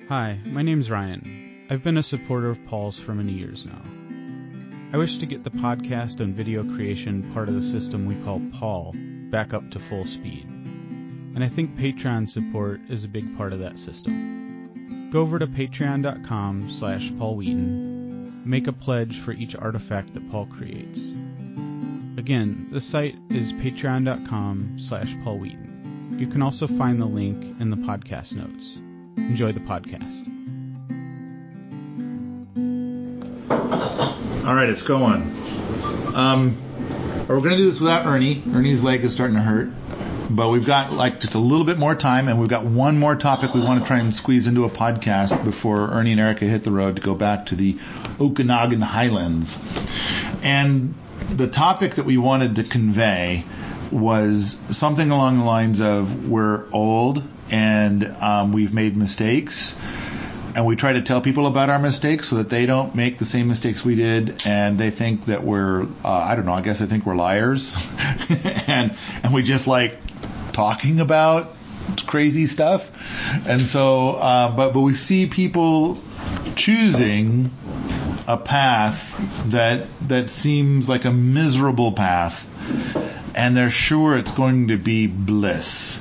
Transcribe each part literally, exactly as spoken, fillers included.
Hi, my name's Ryan. I've been a supporter of Paul's for many years now. I wish to get the podcast and video creation part of the system we call Paul back up to full speed. And I think Patreon support is a big part of that system. Go over to patreon.com slash Paul Wheaton. Make a pledge for each artifact that Paul creates. Again, the site is patreon.com slash Paul Wheaton. You can also find the link in the podcast notes. Enjoy the podcast. All right, it's going. Um, we're going to do this without Ernie. Ernie's leg is starting to hurt. But we've got like just a little bit more time, and we've got one more topic we want to try and squeeze into a podcast before Ernie and Erica hit the road to go back to the Okanagan Highlands. And the topic that we wanted to convey was something along the lines of we're old and um, we've made mistakes, and we try to tell people about our mistakes so that they don't make the same mistakes we did, and they think that we're, uh, I don't know, I guess they think we're liars. and and we just like talking about crazy stuff. And so, uh, but, but we see people choosing a path that, that seems like a miserable path, and they're sure it's going to be bliss.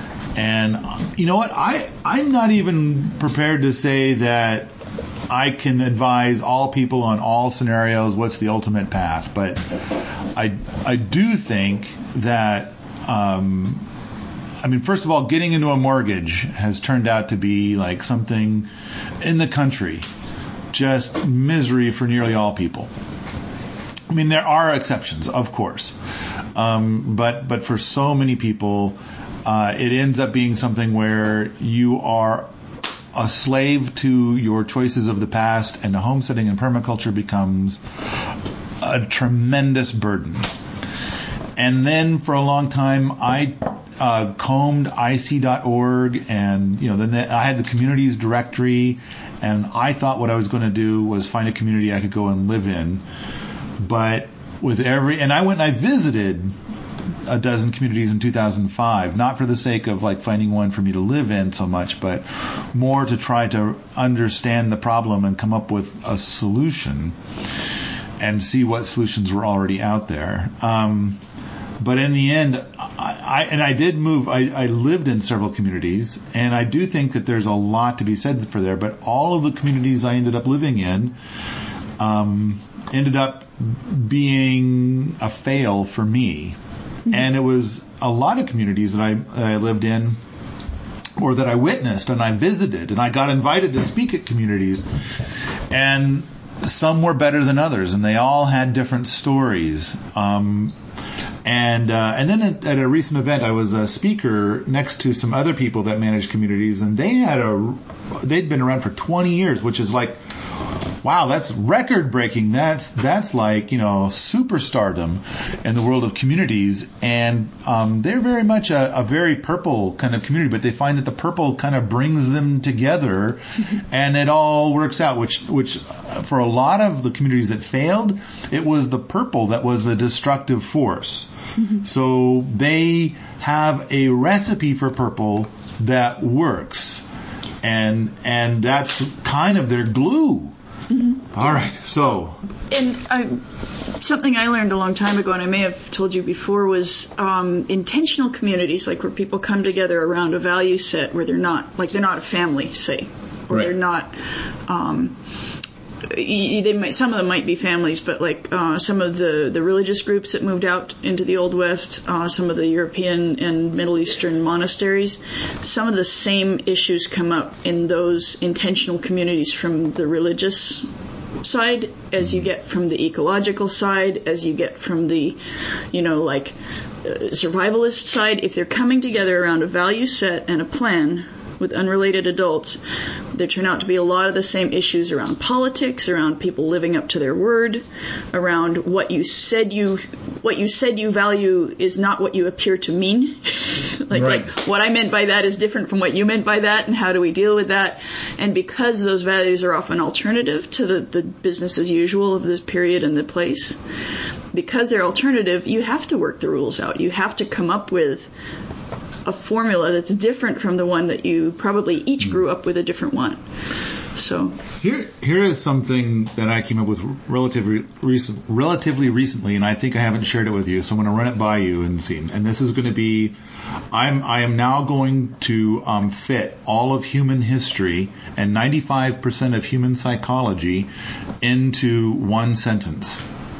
And you know what? I, I'm not even prepared to say that I can advise all people on all scenarios what's the ultimate path. But I, I do think that, um, I mean, first of all, getting into a mortgage has turned out to be like something in the country, just misery for nearly all people. I mean, there are exceptions, of course. Um, but, but for so many people, Uh, it ends up being something where you are a slave to your choices of the past, and the homesteading and permaculture becomes a tremendous burden. And then for a long time, I uh, combed I C dot org, and you know, then the, I had the communities directory, and I thought what I was going to do was find a community I could go and live in. But with every, and I went and I visited a dozen communities in two thousand five, not for the sake of like finding one for me to live in so much, but more to try to understand the problem and come up with a solution and see what solutions were already out there. Um, but in the end, I, I and I did move, I, I lived in several communities, and I do think that there's a lot to be said for there, but all of the communities I ended up living in um, ended up being a fail for me. And it was a lot of communities that I, that I lived in, or that I witnessed and I visited, and I got invited to speak at communities, and some were better than others, and they all had different stories. Um, and uh, and then at, at a recent event, I was a speaker next to some other people that managed communities, and they had a they'd been around for twenty years, which is like, wow, that's record breaking. That's that's like, you know, superstardom in the world of communities. And um, they're very much a, a very purple kind of community, but they find that the purple kind of brings them together, and it all works out. Which which for a lot of the communities that failed, it was the purple that was the destructive force. Mm-hmm. So they have a recipe for purple that works, and and that's kind of their glue. Mm-hmm. All right, so. And I, something I learned a long time ago, and I may have told you before, was um, intentional communities, like where people come together around a value set where they're not, like they're not a family, say, or right. they're not. Um, They might, some of them might be families, but like uh, some of the, the religious groups that moved out into the Old West, uh, some of the European and Middle Eastern monasteries, some of the same issues come up in those intentional communities from the religious side as you get from the ecological side, as you get from the, you know, like uh, survivalist side. If they're coming together around a value set and a plan with unrelated adults, there turn out to be a lot of the same issues around politics, around people living up to their word, around what you said you what you said you value is not what you appear to mean. like, right. like what I meant by that is different from what you meant by that, and how do we deal with that? And because those values are often alternative to the, the business as usual of this period and the place, because they're alternative, you have to work the rules out. You have to come up with a formula that's different from the one that you probably each grew up with a different one. So here, here is something that I came up with relatively recent, relatively recently, and I think I haven't shared it with you. So I'm going to run it by you and see. And this is going to be, I'm, I am now going to um, fit all of human history and ninety-five percent of human psychology into one sentence,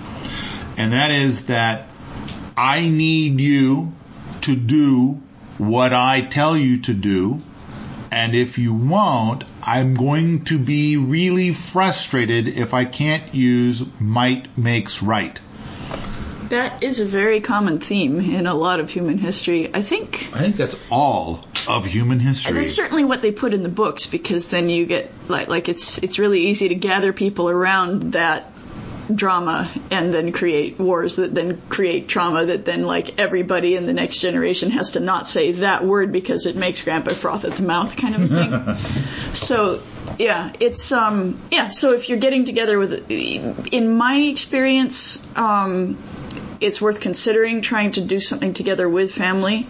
and that is that I need you to do what I tell you to do. And if you won't, I'm going to be really frustrated if I can't use might makes right. That is a very common theme in a lot of human history. I think I think that's all of human history. That's certainly what they put in the books, because then you get like like it's it's really easy to gather people around that drama and then create wars that then create trauma that then like everybody in the next generation has to not say that word because it makes grandpa froth at the mouth kind of a thing. So yeah, it's um yeah, so if you're getting together with, in my experience, um it's worth considering trying to do something together with family.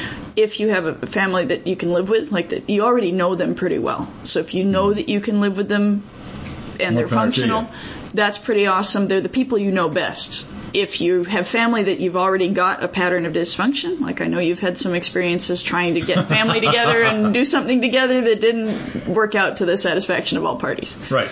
If you have a family that you can live with, like that you already know them pretty well. So if you know that you can live with them and they're functional, that's pretty awesome. They're the people you know best. If you have family that you've already got a pattern of dysfunction, like I know you've had some experiences trying to get family together and do something together that didn't work out to the satisfaction of all parties. Right.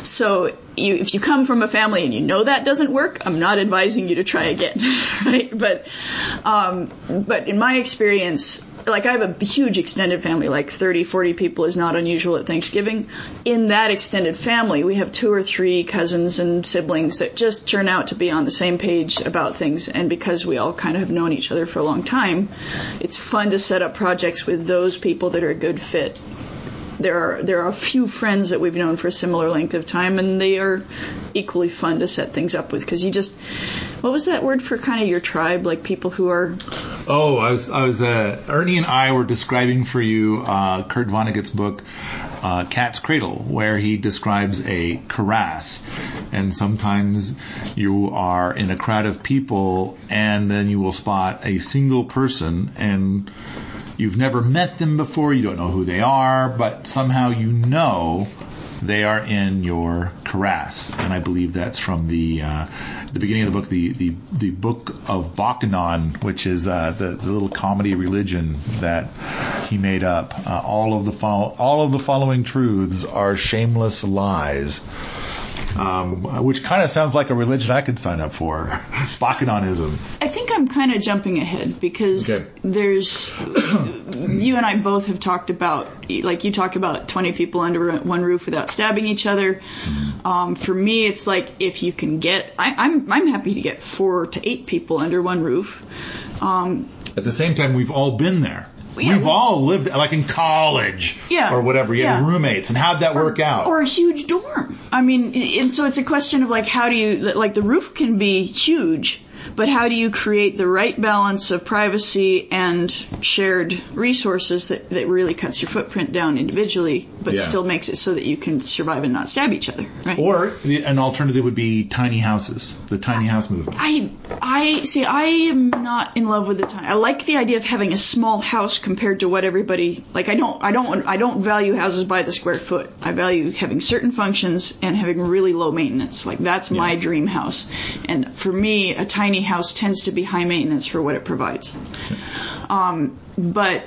So you, if you come from a family and you know that doesn't work, I'm not advising you to try again, right? But, um, but in my experience, like I have a huge extended family, like thirty, forty people is not unusual at Thanksgiving. In that extended family, we have two or three cousins and siblings that just turn out to be on the same page about things. And because we all kind of have known each other for a long time, it's fun to set up projects with those people that are a good fit. There are there are a few friends that we've known for a similar length of time, and they are equally fun to set things up with, because you just, what was that word for kind of your tribe, like people who are... Oh, I was, I was, uh, Ernie and I were describing for you, uh, Kurt Vonnegut's book, uh, Cat's Cradle, where he describes a karass. And sometimes you are in a crowd of people and then you will spot a single person and you've never met them before, you don't know who they are, but somehow you know they are in your karass. And I believe that's from the uh, the beginning of the book, the the, the book of Bacchanon, which is uh, the, the little comedy religion that he made up. Uh, all of the fo- all of the following truths are shameless lies. Um, which kind of sounds like a religion I could sign up for. Bacchanonism. I think I'm kind of jumping ahead because okay. there's, you and I both have talked about, like you talk about twenty people under one roof without stabbing each other. Mm-hmm. Um, for me, it's like if you can get, I, I'm I'm happy to get four to eight people under one roof. Um, At the same time, we've all been there. Yeah, We've all lived, like in college yeah, or whatever. You yeah. had roommates, and how'd that or, work out? Or a huge dorm. I mean, and so it's a question of like, how do you, like the roof can be huge, but how do you create the right balance of privacy and shared resources that, that really cuts your footprint down individually, but yeah. still makes it so that you can survive and not stab each other, right? Or the, an alternative would be tiny houses, the tiny house movement. I, I see. I am not in love with the tiny. I like the idea of having a small house compared to what everybody like. I don't. I don't. I don't value houses by the square foot. I value having certain functions and having really low maintenance. Like that's yeah. my dream house. And for me, a tiny house tends to be high maintenance for what it provides. Um, but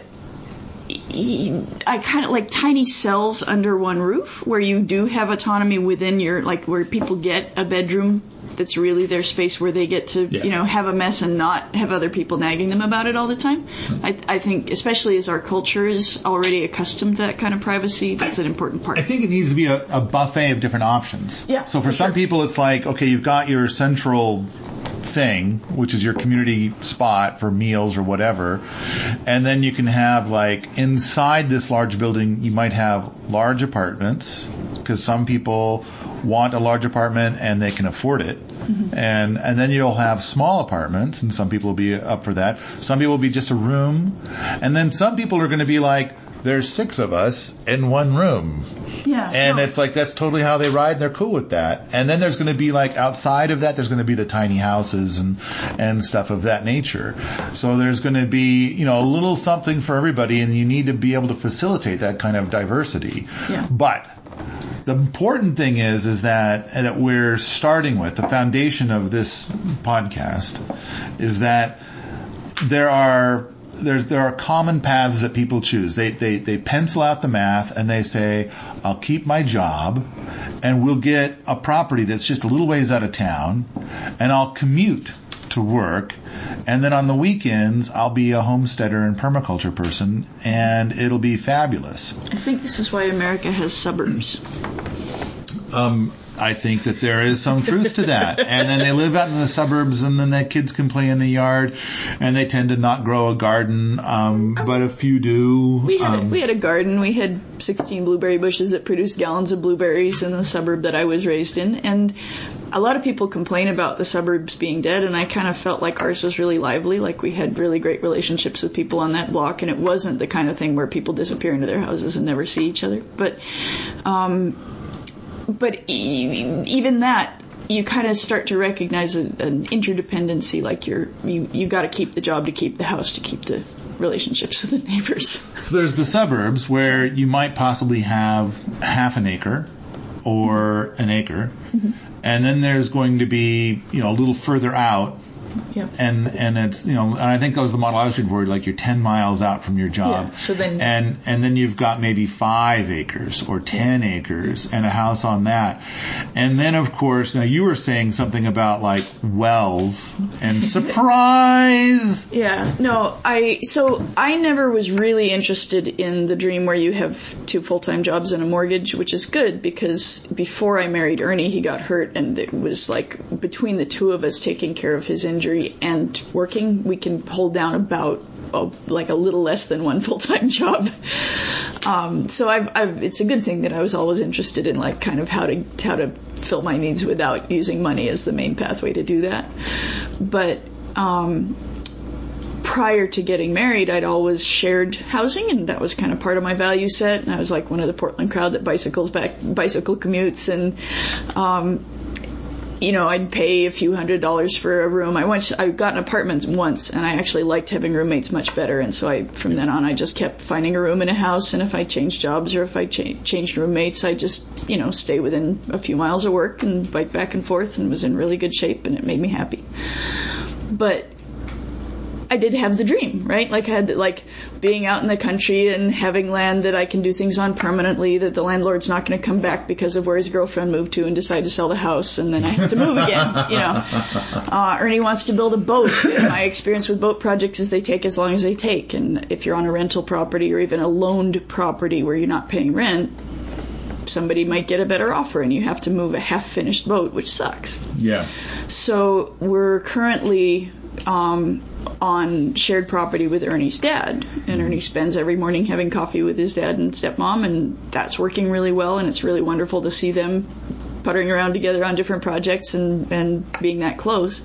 I kind of like tiny cells under one roof where you do have autonomy within your, like where people get a bedroom that's really their space where they get to, yeah. you know, have a mess and not have other people nagging them about it all the time. I, I think, especially as our culture is already accustomed to that kind of privacy, that's an important part. I think it needs to be a, a buffet of different options. Yeah, so for, for some sure. people, it's like, okay, you've got your central thing, which is your community spot for meals or whatever, and then you can have like inside this large building, you might have large apartments because some people want a large apartment and they can afford it. Mm-hmm. And and then you'll have small apartments, and some people will be up for that. Some people will be just a room. And then some people are going to be like, there's six of us in one room. Yeah. And no. it's like, that's totally how they ride. They're cool with that. And then there's going to be like, outside of that, there's going to be the tiny houses and, and stuff of that nature. So there's going to be, you know, a little something for everybody, and you need to be able to facilitate that kind of diversity. Yeah. But the important thing is, is that, that we're starting with, the foundation of this podcast is that there are, There, there are common paths that people choose. They, they, they pencil out the math and they say, I'll keep my job and we'll get a property that's just a little ways out of town, and I'll commute to work. And then on the weekends, I'll be a homesteader and permaculture person, and it'll be fabulous. I think this is why America has suburbs. Um, I think that there is some truth to that. And then they live out in the suburbs, and then their kids can play in the yard, and they tend to not grow a garden, um, but a few do. We had, um, a, we had a garden. We had sixteen blueberry bushes that produced gallons of blueberries in the suburb that I was raised in. And a lot of people complain about the suburbs being dead, and I kind of felt like ours was really lively. Like we had really great relationships with people on that block, and it wasn't the kind of thing where people disappear into their houses and never see each other. But, um, But e- even that, you kind of start to recognize a, an interdependency. Like you're, you, you got to keep the job to keep the house to keep the relationships with the neighbors. So there's the suburbs where you might possibly have half an acre or an acre, mm-hmm. and then there's going to be, you know, a little further out. Yeah. And and it's, you know, and I think that was the model I was shooting for, like you're ten miles out from your job. Yeah, so then, and and then you've got maybe five acres or ten yeah. acres and a house on that. And then, of course, now you were saying something about like wells and surprise. Yeah, no, I, so I never was really interested in the dream where you have two full-time jobs and a mortgage, which is good because before I married Ernie, he got hurt, and it was like between the two of us taking care of his injury and working, we can hold down about oh, like a little less than one full-time job. Um, so I've, I've, it's a good thing that I was always interested in like kind of how to how to fill my needs without using money as the main pathway to do that. But um, prior to getting married, I'd always shared housing, and that was kind of part of my value set. And I was like one of the Portland crowd that bicycles back, bicycle commutes, and um, you know, I'd pay a few hundred dollars for a room. I once, I got an apartment once, and I actually liked having roommates much better. And so I, from then on, I just kept finding a room in a house. And if I changed jobs or if I cha- changed roommates, I just, you know, stay within a few miles of work and bike back and forth, and was in really good shape, and it made me happy. But I did have the dream, right? Like I had, like, being out in the country and having land that I can do things on permanently, that the landlord's not going to come back because of where his girlfriend moved to and decide to sell the house, and then I have to move again, you know. Uh, Ernie wants to build a boat. My experience with boat projects is they take as long as they take, and if you're on a rental property or even a loaned property where you're not paying rent, somebody might get a better offer, and you have to move a half-finished boat, which sucks. Yeah. So we're currently um, on shared property with Ernie's dad, and Ernie spends every morning having coffee with his dad and stepmom, and that's working really well, and it's really wonderful to see them puttering around together on different projects and, and being that close.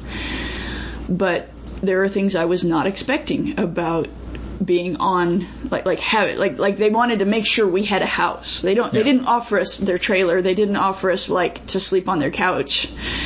But there are things I was not expecting about being on, like, like have it, like, like they wanted to make sure we had a house. They don't, yeah. They didn't offer us their trailer. They didn't offer us, like, to sleep on their couch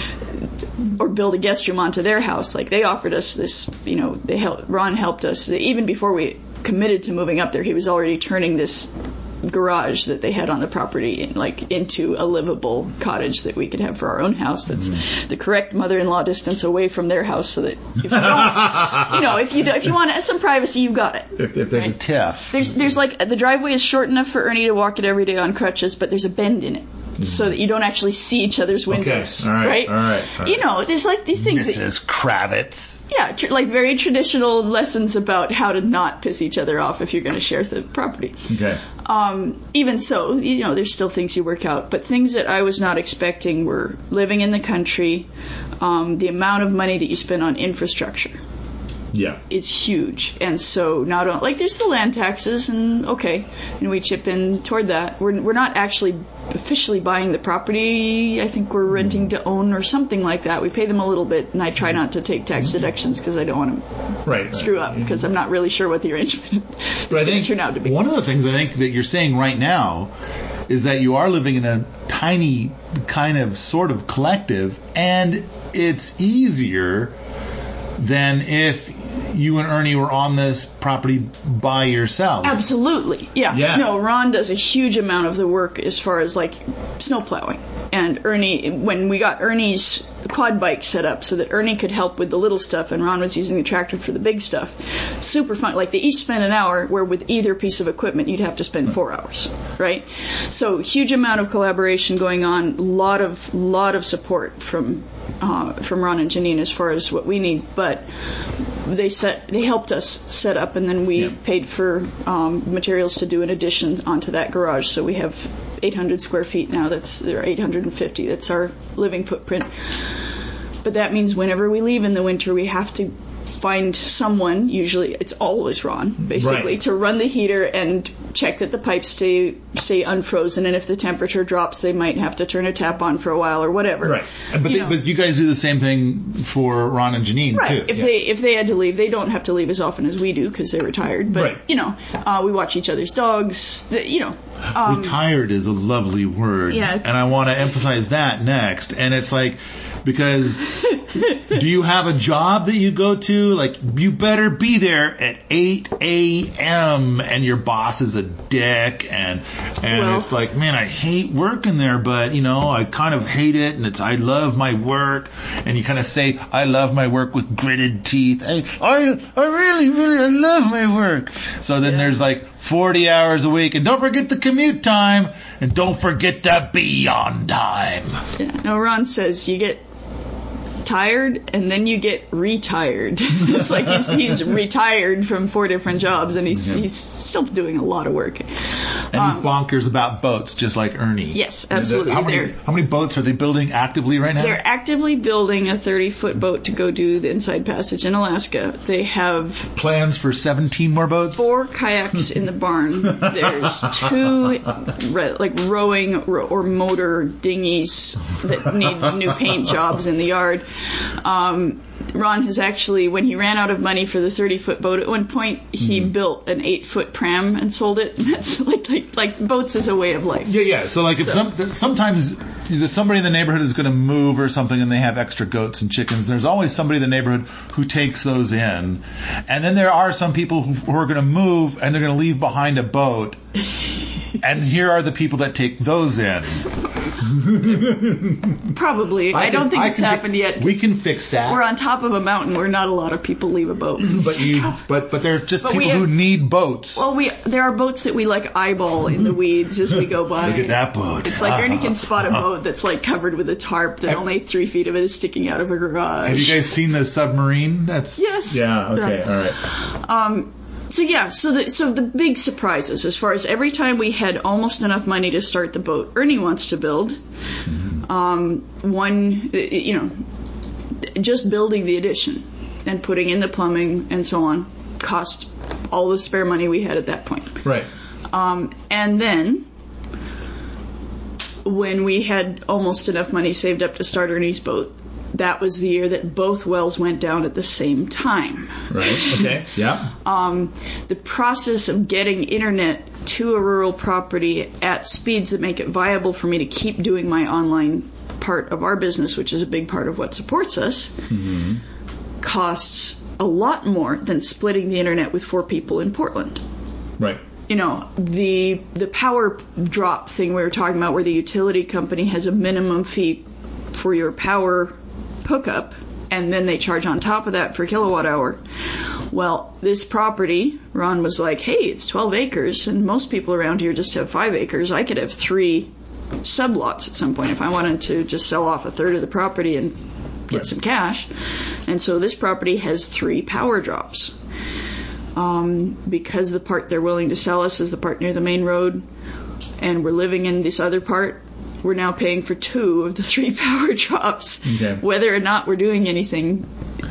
or build a guest room onto their house. Like, they offered us this, you know, they helped, Ron helped us. Even before we committed to moving up there, he was already turning this garage that they had on the property in, like, into a livable cottage that we could have for our own house. That's mm-hmm. the correct mother-in-law distance away from their house, so that if you don't, you know, if you do, if you want some privacy, you've got it. If, if there's right? a tiff, there's there's like the driveway is short enough for Ernie to walk it every day on crutches, but there's a bend in it. Mm-hmm. So that you don't actually see each other's windows. Okay. All right. Right? All right. All right. You know, there's like these things. Missus That, Kravitz. Yeah, tr- like very traditional lessons about how to not piss each other off if you're going to share the property. Okay. Um, even so, you know, there's still things you work out. But things that I was not expecting were living in the country, um, the amount of money that you spend on infrastructure. yeah. is huge. And so not only, like, there's the land taxes, and okay, and we chip in toward that. We're we're not actually officially buying the property. I think we're renting to own or something like that. We pay them a little bit, and I try not to take tax deductions because I don't want to right, screw right. up, because I'm not really sure what the arrangement is going to turn out to be. One of the things I think that you're saying right now is that you are living in a tiny kind of sort of collective, and it's easier than if you and Ernie were on this property by yourselves. Absolutely. Yeah. yeah. No, Ron does a huge amount of the work as far as like snow plowing. And Ernie, when we got Ernie's quad bike set up so that Ernie could help with the little stuff and Ron was using the tractor for the big stuff, super fun. Like, they each spent an hour, where with either piece of equipment you'd have to spend four hours, right? So huge amount of collaboration going on, lot of lot of support from uh, from Ron and Janine as far as what we need, but they set they helped us set up, and then we yeah. paid for um, materials to do an addition onto that garage. So we have eight hundred square feet now. That's or eight hundred fifty. That's our living footprint. But that means whenever we leave in the winter, we have to find someone, usually it's always Ron, basically, right. to run the heater and check that the pipes stay stay unfrozen, and if the temperature drops, they might have to turn a tap on for a while or whatever. Right. But you they, but you guys do the same thing for Ron and Janine, right. too. If yeah. they if they had to leave, they don't have to leave as often as we do because they're retired. But, right. you know, uh, we watch each other's dogs, the, you know. Um, Retired is a lovely word. Yeah. And I want to emphasize that next. And it's like, because do you have a job that you go to? Like, you better be there at eight a.m. and your boss is a dick, and and well, it's like, man, I hate working there, but, you know, I kind of hate it, and it's, I love my work, and you kind of say, I love my work with gritted teeth. I, I, I really, really, I love my work. So then yeah. there's like forty hours a week, and don't forget the commute time, and don't forget to be on time. Yeah. No, Ron says you get tired and then you get retired. It's like he's, he's retired from four different jobs, and he's, yeah. he's still doing a lot of work. And um, he's bonkers about boats, just like Ernie. Yes, absolutely. How many, how many boats are they building actively right now? They're actively building a thirty-foot boat to go do the Inside Passage in Alaska. They have plans for seventeen more boats? Four kayaks in the barn. There's two like rowing or motor dinghies that need new paint jobs in the yard. Um, Ron has actually, when he ran out of money for the thirty-foot boat, at one point he mm-hmm. built an eight-foot pram and sold it. That's like, like like boats is a way of life. Yeah, yeah. So like if so. some, sometimes somebody in the neighborhood is going to move or something, and they have extra goats and chickens, there's always somebody in the neighborhood who takes those in. And then there are some people who, who are going to move, and they're going to leave behind a boat. And here are the people that take those in. Probably. I, I don't can, think I it's happened fi- yet. We can fix that. We're on top of a mountain where not a lot of people leave a boat. But you, but but they're just but people have, who need boats. Well, we there are boats that we like eyeball in the weeds as we go by. Look at that boat. It's like Ernie can spot a boat that's like covered with a tarp that have, only three feet of it is sticking out of a garage. Have you guys seen the submarine? That's yes. Yeah. Okay. Yeah. All right. Um. So yeah, so the so the big surprises as far as every time we had almost enough money to start the boat, Ernie wants to build. Mm-hmm. Um, one, you know, just building the addition and putting in the plumbing and so on cost all the spare money we had at that point. Right. Um, and then when we had almost enough money saved up to start Ernie's boat, that was the year that both wells went down at the same time. Right. Okay. Yeah. Um, the process of getting internet to a rural property at speeds that make it viable for me to keep doing my online part of our business, which is a big part of what supports us, mm-hmm. costs a lot more than splitting the internet with four people in Portland. Right. You know, the the power drop thing we were talking about, where the utility company has a minimum fee for your power hookup, and then they charge on top of that for kilowatt hour. Well, this property, Ron was like, hey, it's twelve acres, and most people around here just have five acres. I could have three sublots at some point if I wanted to just sell off a third of the property and get right. some cash. And so this property has three power drops. Um, because the part they're willing to sell us is the part near the main road, and we're living in this other part, we're now paying for two of the three power drops. Okay. Whether or not we're doing anything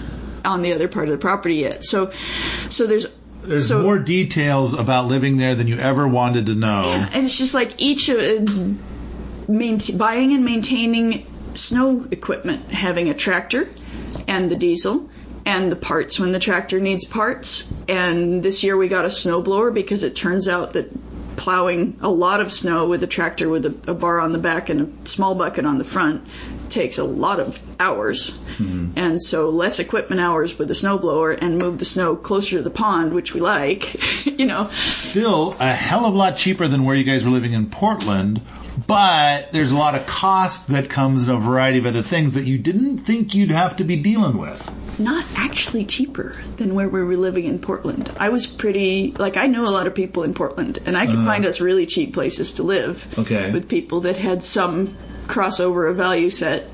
on the other part of the property yet. So, so there's There's so, more details about living there than you ever wanted to know. Yeah, and it's just like each of uh, main, buying and maintaining snow equipment, having a tractor and the diesel and the parts when the tractor needs parts. And this year we got a snowblower because it turns out that plowing a lot of snow with a tractor with a, a bar on the back and a small bucket on the front takes a lot of hours. Mm-hmm. And so less equipment hours with the snowblower and move the snow closer to the pond, which we like, you know. Still a hell of a lot cheaper than where you guys were living in Portland, but there's a lot of cost that comes in a variety of other things that you didn't think you'd have to be dealing with. Not actually cheaper than where we were living in Portland. I was pretty, like, I know a lot of people in Portland, and I could uh, find us really cheap places to live. Okay. With people that had some crossover of value set.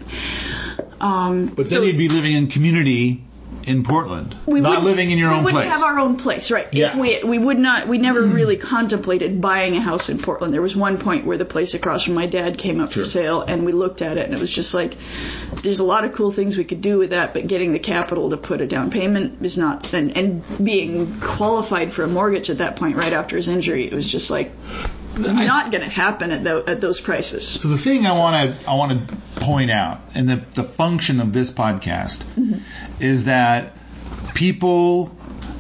Um, but then so you'd be living in community in Portland, not living in your own place. We wouldn't have our own place, right? Yeah. If we we would not. We never really contemplated buying a house in Portland. There was one point where the place across from my dad came up sure. for sale, and we looked at it, and it was just like, there's a lot of cool things we could do with that, but getting the capital to put a down payment is not, and, and being qualified for a mortgage at that point right after his injury, it was just like not going to happen at, the, at those prices. So the thing I want to I want to point out, and the the function of this podcast, mm-hmm. is that people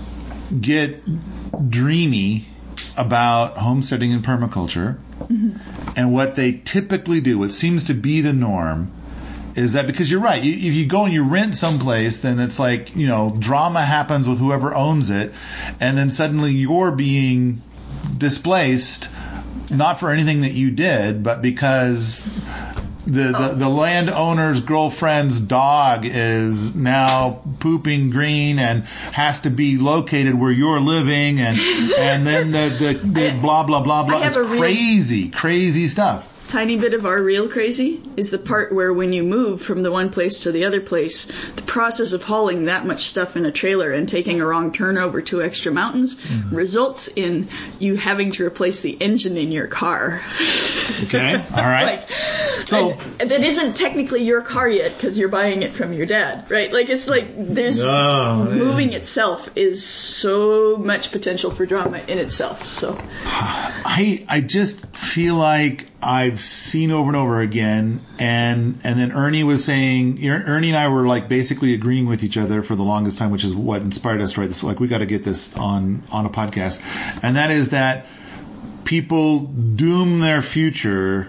get dreamy about homesteading and permaculture, mm-hmm. and what they typically do, what seems to be the norm, is that because you're right, you, if you go and you rent someplace, then it's like, you know, drama happens with whoever owns it, and then suddenly you're being displaced, not for anything that you did, but because the, the, the landowner's girlfriend's dog is now pooping green and has to be located where you're living, and and then the, the, the blah, blah, blah, blah. It's crazy, crazy stuff. Tiny bit of our real crazy is the part where when you move from the one place to the other place, the process of hauling that much stuff in a trailer and taking a wrong turn over two extra mountains mm-hmm. results in you having to replace the engine in your car. Okay, all right. Like, so and, that isn't technically your car yet because you're buying it from your dad, right? Like it's like there's oh, moving itself is so much potential for drama in itself. So I I just feel like I've seen over and over again, and and then Ernie was saying, Ernie and I were like basically agreeing with each other for the longest time, which is what inspired us to write this. Like, we got to get this on on a podcast, and that is that people doom their future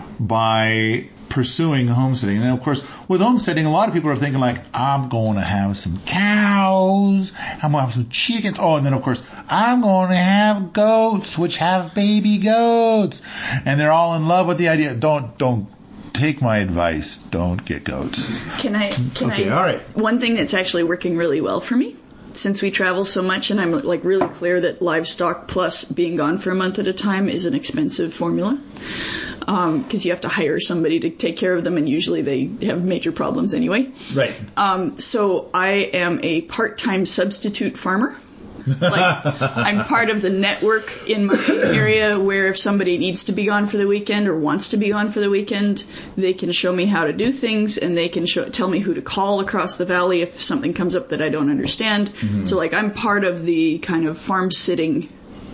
by pursuing homesteading. And of course, with homesteading, a lot of people are thinking like, I'm going to have some cows, I'm going to have some chickens. Oh, and then of course, I'm going to have goats, which have baby goats. And they're all in love with the idea. Don't, don't take my advice. Don't get goats. Can I, can okay, I, all right. One thing that's actually working really well for me, since we travel so much, and I'm like really clear that livestock plus being gone for a month at a time is an expensive formula, because um, you have to hire somebody to take care of them, and usually they have major problems anyway. Right. Um, so I am a part-time substitute farmer. Like, I'm part of the network in my area where if somebody needs to be gone for the weekend or wants to be gone for the weekend, they can show me how to do things, and they can show, tell me who to call across the valley if something comes up that I don't understand. Mm-hmm. So, like, I'm part of the kind of farm sitting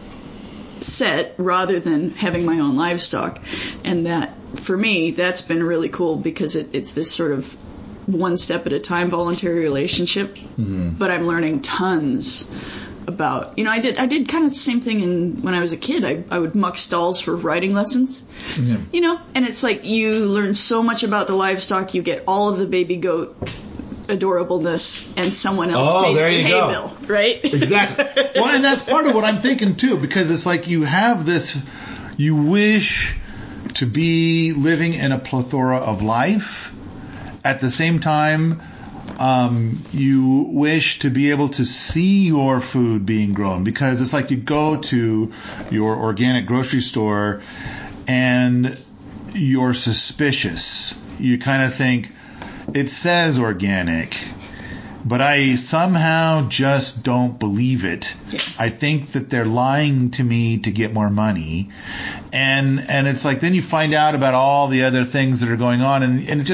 set rather than having my own livestock. And that, for me, that's been really cool because it, it's this sort of one step at a time voluntary relationship. Mm-hmm. But I'm learning tons about, you know, I did I did kind of the same thing in when I was a kid. I, I would muck stalls for riding lessons, yeah. you know, and it's like you learn so much about the livestock. You get all of the baby goat adorableness, and someone else oh, pays there the you hay go. bill, right? Exactly. Well, and that's part of what I'm thinking too, because it's like you have this, you wish to be living in a plethora of life. At the same time, Um, you wish to be able to see your food being grown, because it's like you go to your organic grocery store and you're suspicious. You kind of think, it says organic, but I somehow just don't believe it. Yeah. I think that they're lying to me to get more money. And, and it's like, then you find out about all the other things that are going on, and, and it just,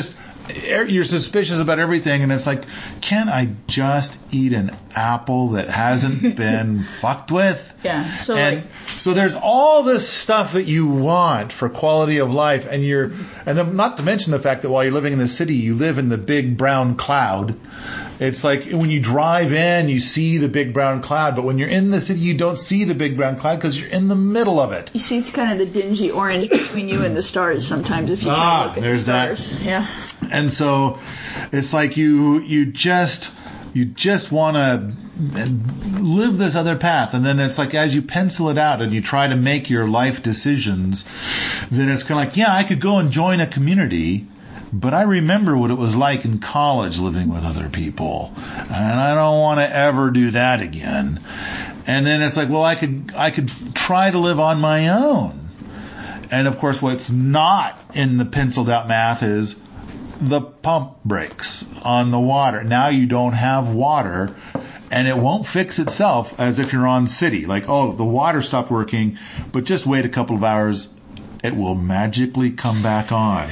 you're suspicious about everything, and it's like, can't I just eat an apple that hasn't been fucked with? Yeah. So and like, so there's all this stuff that you want for quality of life, and you're, and then not to mention the fact that while you're living in the city, you live in the big brown cloud. It's like when you drive in, you see the big brown cloud, but when you're in the city, you don't see the big brown cloud because you're in the middle of it. You see, it's kind of the dingy orange between you and the stars sometimes if you ah, kind of look at there's the stars. that. Yeah. And so it's like you you just you just want to live this other path, and then it's like as you pencil it out and you try to make your life decisions, then it's kind of like, yeah, I could go and join a community, but I remember what it was like in college living with other people, and I don't want to ever do that again. And then it's like, well, I could I could try to live on my own. And of course, what's not in the penciled out math is the pump breaks on the water. Now you don't have water, and it won't fix itself as if you're on city. Like, oh, the water stopped working, but just wait a couple of hours, it will magically come back on.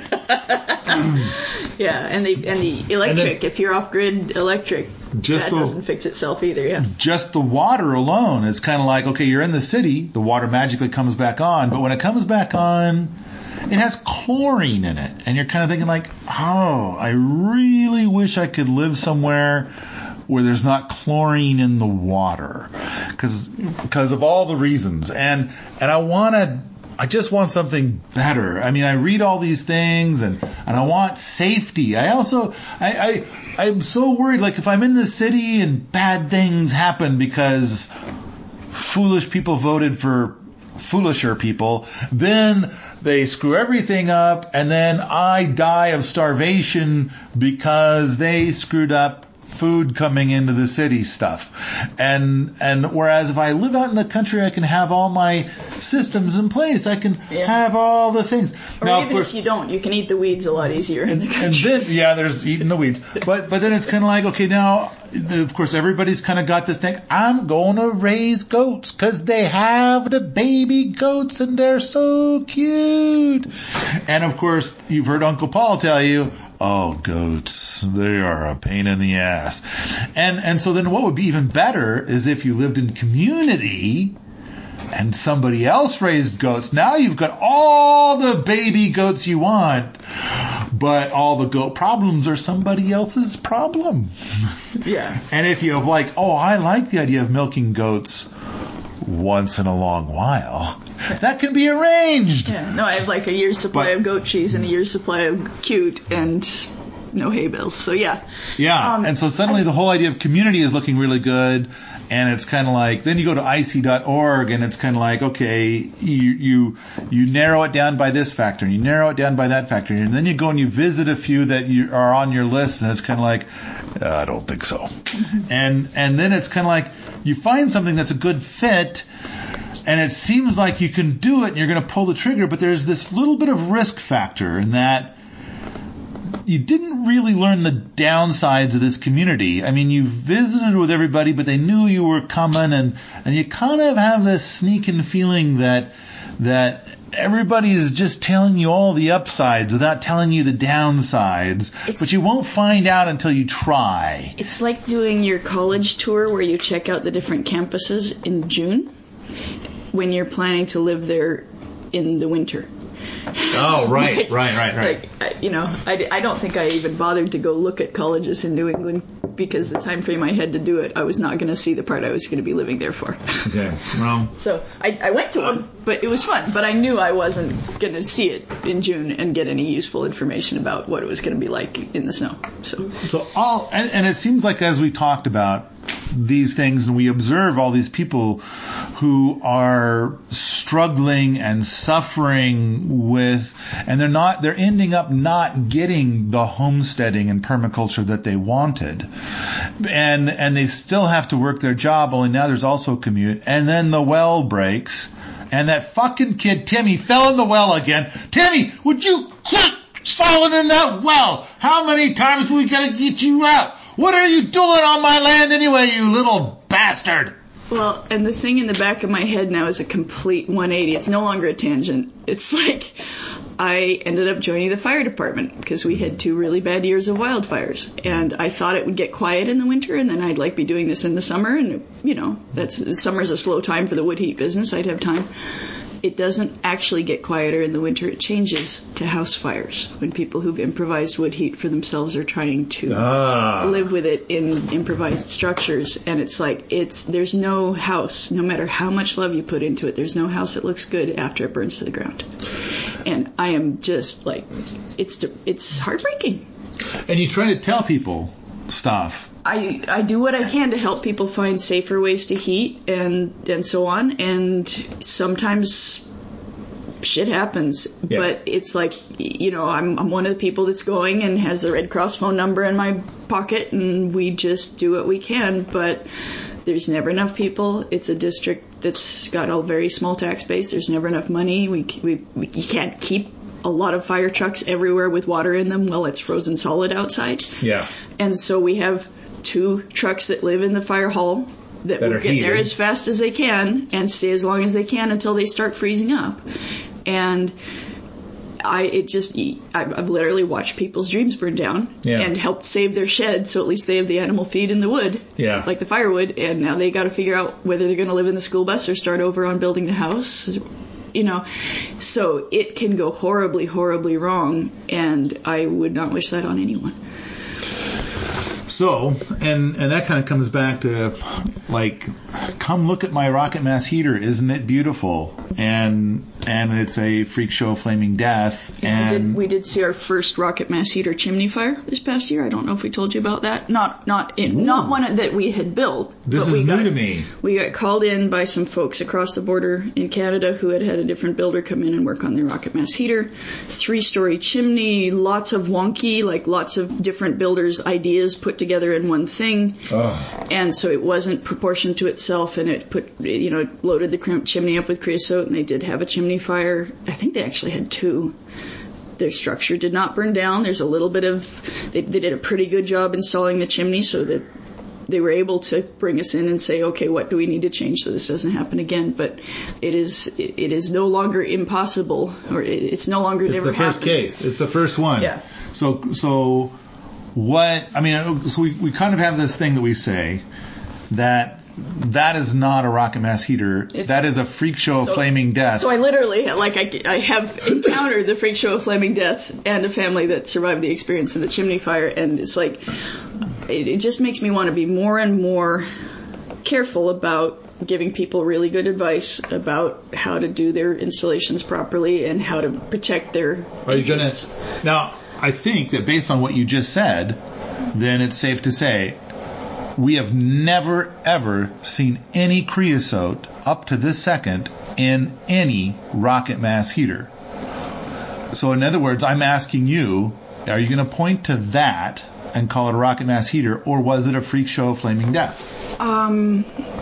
Yeah, and the and the electric, and then, if you're off grid electric, just that the, doesn't fix itself either. Yeah, just the water alone, it's kind of like, okay, you're in the city, the water magically comes back on, but when it comes back on, it has chlorine in it, and you're kind of thinking like, oh, I really wish I could live somewhere where there's not chlorine in the water, because because of all the reasons, and and I want to. I just want something better. I mean, I read all these things, and, and I want safety. I also, I, I, I'm so worried, like if I'm in the city and bad things happen because foolish people voted for foolisher people, then they screw everything up, and then I die of starvation because they screwed up food coming into the city stuff. And and whereas if I live out in the country, I can have all my systems in place. I can yeah. have all the things. Or now, even of course, if you don't, you can eat the weeds a lot easier in and, the country. and then, yeah, there's eating the weeds. But but then it's kind of like, okay, now, of course, everybody's kind of got this thing. I'm going to raise goats because they have the baby goats and they're so cute. And of course, you've heard Uncle Paul tell you, oh, goats, they are a pain in the ass. And and so then what would be even better is if you lived in community and somebody else raised goats. Now you've got all the baby goats you want, but all the goat problems are somebody else's problem. Yeah. And if you have like, oh, I like the idea of milking goats once in a long while, that can be arranged. Yeah. No, I have like a year's supply but, of goat cheese and a year's supply of cute and no hay bales. So yeah. Yeah. Um, and so suddenly I, the whole idea of community is looking really good. And it's kind of like, then you go to I C dot org and it's kind of like, okay, you, you, you narrow it down by this factor and you narrow it down by that factor. And then you go and you visit a few that you are on your list and it's kind of like, uh, I don't think so. and, and then it's kind of like, you find something that's a good fit and it seems like you can do it and you're going to pull the trigger, but there's this little bit of risk factor in that you didn't really learn the downsides of this community. I mean, you visited with everybody, but they knew you were coming, and, and you kind of have this sneaking feeling that that everybody is just telling you all the upsides without telling you the downsides, it's, but you won't find out until you try. It's like doing your college tour where you check out the different campuses in June when you're planning to live there in the winter. Oh, right, like, right, right, right. Like, you know, I, I don't think I even bothered to go look at colleges in New England because the time frame I had to do it, I was not going to see the part I was going to be living there for. Okay, well. So I, I went to one, but it was fun. But I knew I wasn't going to see it in June and get any useful information about what it was going to be like in the snow. So, so all, and, and it seems like as we talked about these things and we observe all these people who are struggling and suffering with, and they're not, they're ending up not getting the homesteading and permaculture that they wanted. And, and they still have to work their job, only now there's also commute. And then the well breaks and that fucking kid, Timmy, fell in the well again. Timmy, would you quit falling in that well? How many times we gotta get you out? What are you doing on my land anyway, you little bastard? Well, and the thing in the back of my head now is a complete one eighty. It's no longer a tangent. It's like, I ended up joining the fire department because we had two really bad years of wildfires. And I thought it would get quiet in the winter, and then I'd like be doing this in the summer. And, you know, that's summer's a slow time for the wood heat business. I'd have time. It doesn't actually get quieter in the winter. It changes to house fires when people who've improvised wood heat for themselves are trying to ah. live with it in improvised structures. And it's like, it's there's no house, no matter how much love you put into it, there's no house that looks good after it burns to the ground. And I am just like, it's it's heartbreaking. And you try to tell people stuff. I, I do what I can to help people find safer ways to heat and, and so on. And sometimes shit happens. Yeah. But it's like, you know, I'm, I'm one of the people that's going and has the Red Cross phone number in my pocket, and we just do what we can. But there's never enough people. It's a district that's got a very small tax base. There's never enough money. We, we, we you can't keep a lot of fire trucks everywhere with water in them while it's frozen solid outside. Yeah. And so we have two trucks that live in the fire hall that, that will get heated there as fast as they can and stay as long as they can until they start freezing up. And I, it just, I've literally watched people's dreams burn down yeah. and helped save their shed, so at least they have the animal feed in the wood, yeah. like the firewood, and now they got to figure out whether they're going to live in the school bus or start over on building the house. You know, so it can go horribly, horribly wrong, and I would not wish that on anyone. So, and and that kind of comes back to, like, come look at my rocket mass heater. Isn't it beautiful? And and it's a freak show of flaming death. Yeah, and we did, we did see our first rocket mass heater chimney fire this past year. I don't know if we told you about that. Not not in, not one that we had built. This but is we new got, to me. We got called in by some folks across the border in Canada who had had a different builder come in and work on their rocket mass heater. Three-story chimney, lots of wonky, like lots of different builders' ideas put together in one thing. Oh. And so it wasn't proportioned to itself, and it put, you know, loaded the chimney up with creosote, and they did have a chimney fire. I think they actually had two. Their structure did not burn down. There's a little bit of, they, they did a pretty good job installing the chimney so that they were able to bring us in and say, okay, what do we need to change so this doesn't happen again? But it is it, it is no longer impossible, or it, it's no longer it's never happened. It's the first happened. case. It's the first one. Yeah. So so what? I mean, so we we kind of have this thing that we say that that is not a rocket mass heater. It's, that is a freak show of so, flaming death. So I literally, like, I, I have encountered the freak show of flaming death and a family that survived the experience of the chimney fire, and it's like, it, it just makes me want to be more and more careful about giving people really good advice about how to do their installations properly and how to protect their Are you going to... Now, I think that based on what you just said, then it's safe to say we have never, ever seen any creosote up to this second in any rocket mass heater. So in other words, I'm asking you, are you going to point to that and call it a rocket mass heater, or was it a freak show of flaming death? Um.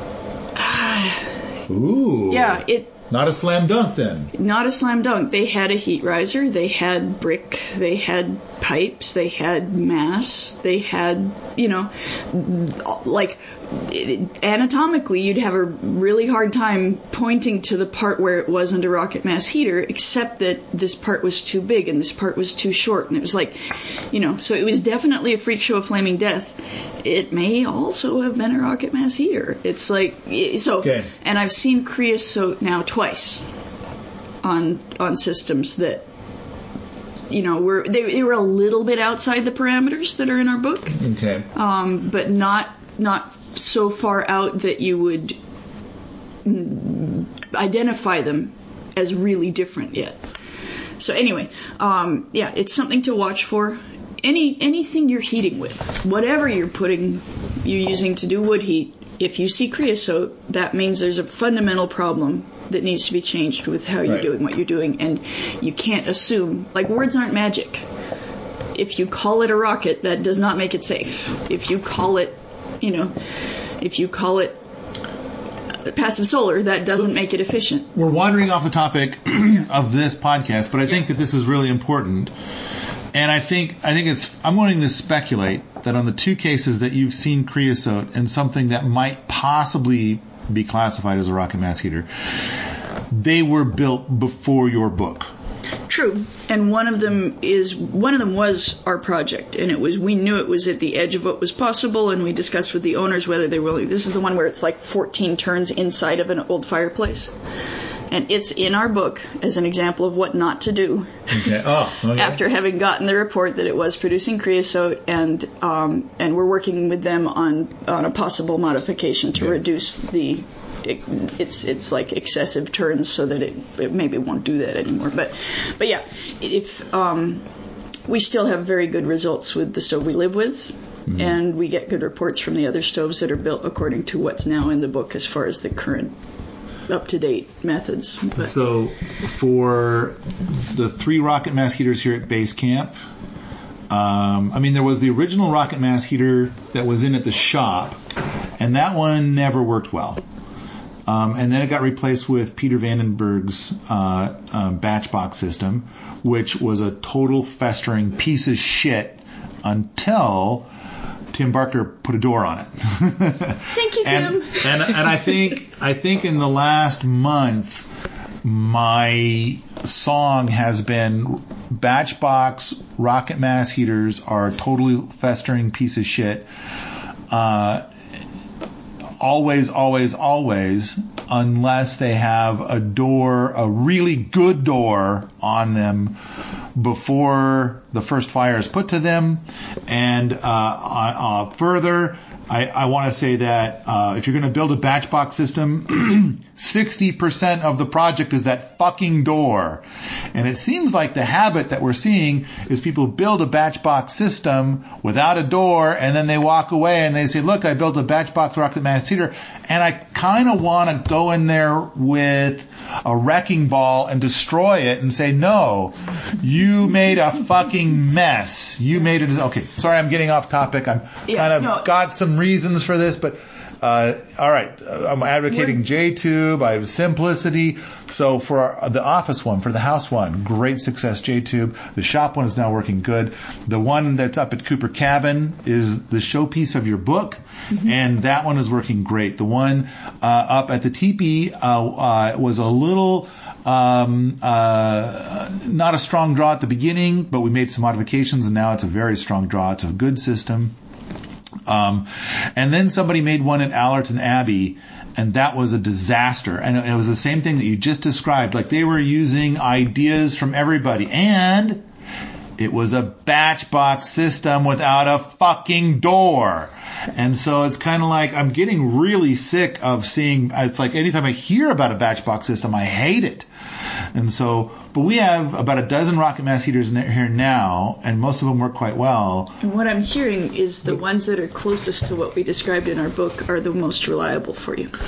Ooh. Yeah, it... Not a slam dunk, then. Not a slam dunk. They had a heat riser. They had brick. They had pipes. They had mass. They had, you know, like, anatomically, you'd have a really hard time pointing to the part where it wasn't a rocket mass heater, except that this part was too big and this part was too short. And it was like, you know, so it was definitely a freak show of flaming death. It may also have been a rocket mass heater. It's like, so, okay. And I've seen creosote now twice on on systems that, you know, were they, they were a little bit outside the parameters that are in our book. Okay. Um, but not not so far out that you would identify them as really different yet. So anyway, um, yeah, it's something to watch for. Any anything you're heating with, whatever you're putting, you're using to do wood heat, if you see creosote, that means there's a fundamental problem that needs to be changed with how you're right. doing what you're doing. And you can't assume, like, words aren't magic. If you call it a rocket, that does not make it safe. If you call it, you know, if you call it passive solar, that doesn't make it efficient. We're wandering off the topic of this podcast, but I think that this is really important. And I think I think it's I'm wanting to speculate that on the two cases that you've seen creosote and something that might possibly be classified as a rocket mass heater, they were built before your book. True, and one of them is one of them was our project, and it was we knew it was at the edge of what was possible, and we discussed with the owners whether they were willing. This is the one where it's like fourteen turns inside of an old fireplace, and it's in our book as an example of what not to do. Okay. Oh, okay. After having gotten the report that it was producing creosote, and um, and we're working with them on on a possible modification to yeah. reduce the. It, it's it's like excessive turns so that it, it maybe won't do that anymore. But but yeah, if um, we still have very good results with the stove we live with, mm-hmm. and we get good reports from the other stoves that are built according to what's now in the book as far as the current up-to-date methods. But so for the three rocket mass heaters here at base camp, um, I mean, there was the original rocket mass heater that was in at the shop, and that one never worked well. Um, and then it got replaced with Peter Vandenberg's uh, uh, batch box system, which was a total festering piece of shit until Tim Barker put a door on it. Thank you, and, Tim. and and I think I think in the last month, my song has been batch box rocket mass heaters are a totally festering piece of shit. Uh, Always, always, always, unless they have a door, a really good door on them before the first fire is put to them. And uh, uh, further, I, I want to say that uh, if you're going to build a batch box system, sixty percent of the project is that fucking door. And it seems like the habit that we're seeing is people build a batch box system without a door, and then they walk away and they say, look, I built a batch box rocket mass heater, and I kind of want to go in there with a wrecking ball and destroy it and say, no, you made a fucking mess. You made it. Okay, sorry, I'm getting off topic. I'm yeah, kind of no. got some reasons for this, but uh, all right, I'm advocating J-Tube. I have simplicity. So for our, the office one, for the house one, great success, J-Tube. The shop one is now working good. The one that's up at Cooper Cabin is the showpiece of your book, mm-hmm. and that one is working great. The one uh, up at the teepee uh, uh, was a little... Um, uh, not a strong draw at the beginning, but we made some modifications and now it's a very strong draw. It's a good system. Um, and then somebody made one at Allerton Abbey, and that was a disaster. And it was the same thing that you just described. Like they were using ideas from everybody, and it was a batch box system without a fucking door. And so it's kind of like I'm getting really sick of seeing, it's like anytime I hear about a batch box system, I hate it. And so, but we have about a dozen rocket mass heaters in here now, and most of them work quite well. And what I'm hearing is the ones that are closest to what we described in our book are the most reliable for you.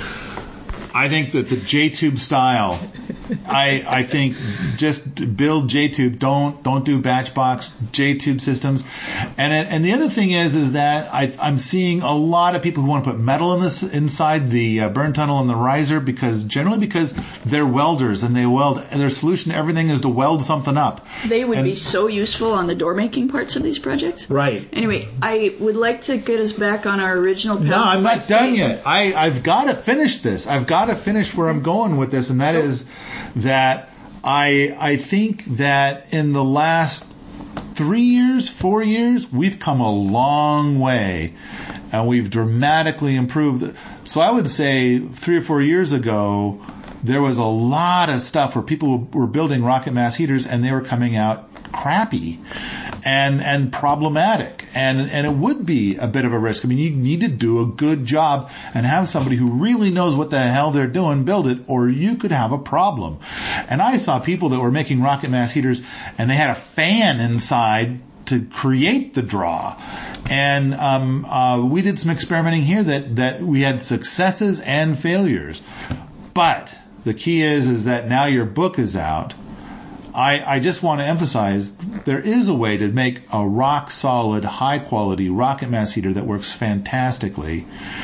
I think that the J-Tube style, I I think just build J-Tube. Don't don't do batch box J-Tube systems. And and the other thing is is that I I'm seeing a lot of people who want to put metal in this inside the uh, burn tunnel and the riser because generally because they're welders and they weld and their solution to everything is to weld something up. They would and, be so useful on the door making parts of these projects. Right. Anyway, I would like to get us back on our original path. No, I'm not done yet. I I've got to finish this. I've got to finish where I'm going with this, and that is that I I think that in the last three years, four years, we've come a long way, and we've dramatically improved. So I would say three or four years ago, there was a lot of stuff where people were building rocket mass heaters, and they were coming out crappy and and problematic, and and it would be a bit of a risk. I mean, you need to do a good job and have somebody who really knows what the hell they're doing build it, or you could have a problem. And I saw people that were making rocket mass heaters, and they had a fan inside to create the draw. And um, uh, we did some experimenting here that that we had successes and failures. But the key is is that now your book is out. I, I just want to emphasize there is a way to make a rock solid, high quality rocket mass heater that works fantastically.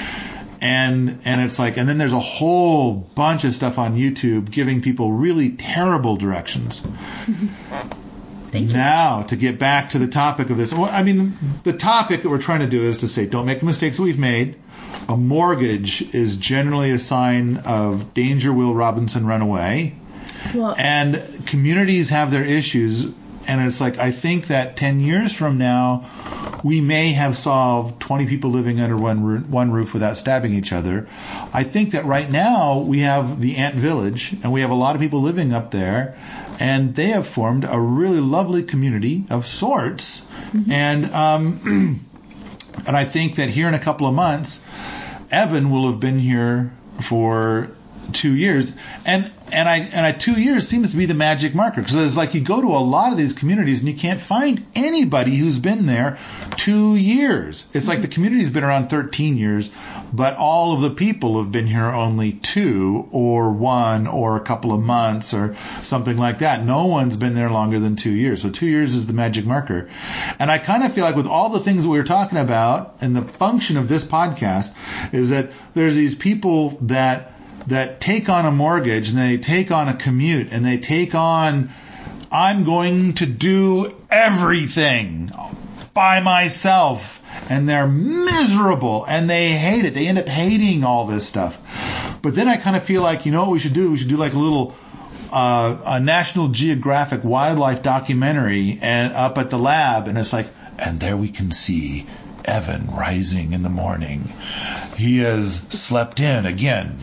And and it's like, and then there's a whole bunch of stuff on YouTube giving people really terrible directions. Thank you. Now, to get back to the topic of this, well, I mean, the topic that we're trying to do is to say, don't make the mistakes that we've made. A mortgage is generally a sign of danger, Will Robinson, run away. Well, and communities have their issues, and it's like, I think that ten years from now, we may have solved twenty people living under one roof, one roof without stabbing each other. I think that right now we have the Ant Village, and we have a lot of people living up there, and they have formed a really lovely community of sorts. Mm-hmm. And um, and I think that here in a couple of months, Evan will have been here for two years, and and I and I two years seems to be the magic marker, because it's like you go to a lot of these communities and you can't find anybody who's been there two years. It's like the community's been around thirteen years, but all of the people have been here only two or one or a couple of months or something like that. No one's been there longer than two years. So two years is the magic marker. And I kind of feel like with all the things that we were talking about, and the function of this podcast is that there's these people that that take on a mortgage, and they take on a commute, and they take on, I'm going to do everything by myself, and they're miserable, and they hate it. They end up hating all this stuff. But then I kind of feel like, you know what we should do? We should do like a little uh, a National Geographic wildlife documentary and up at the lab, and it's like, and there we can see Evan rising in the morning. He has slept in again.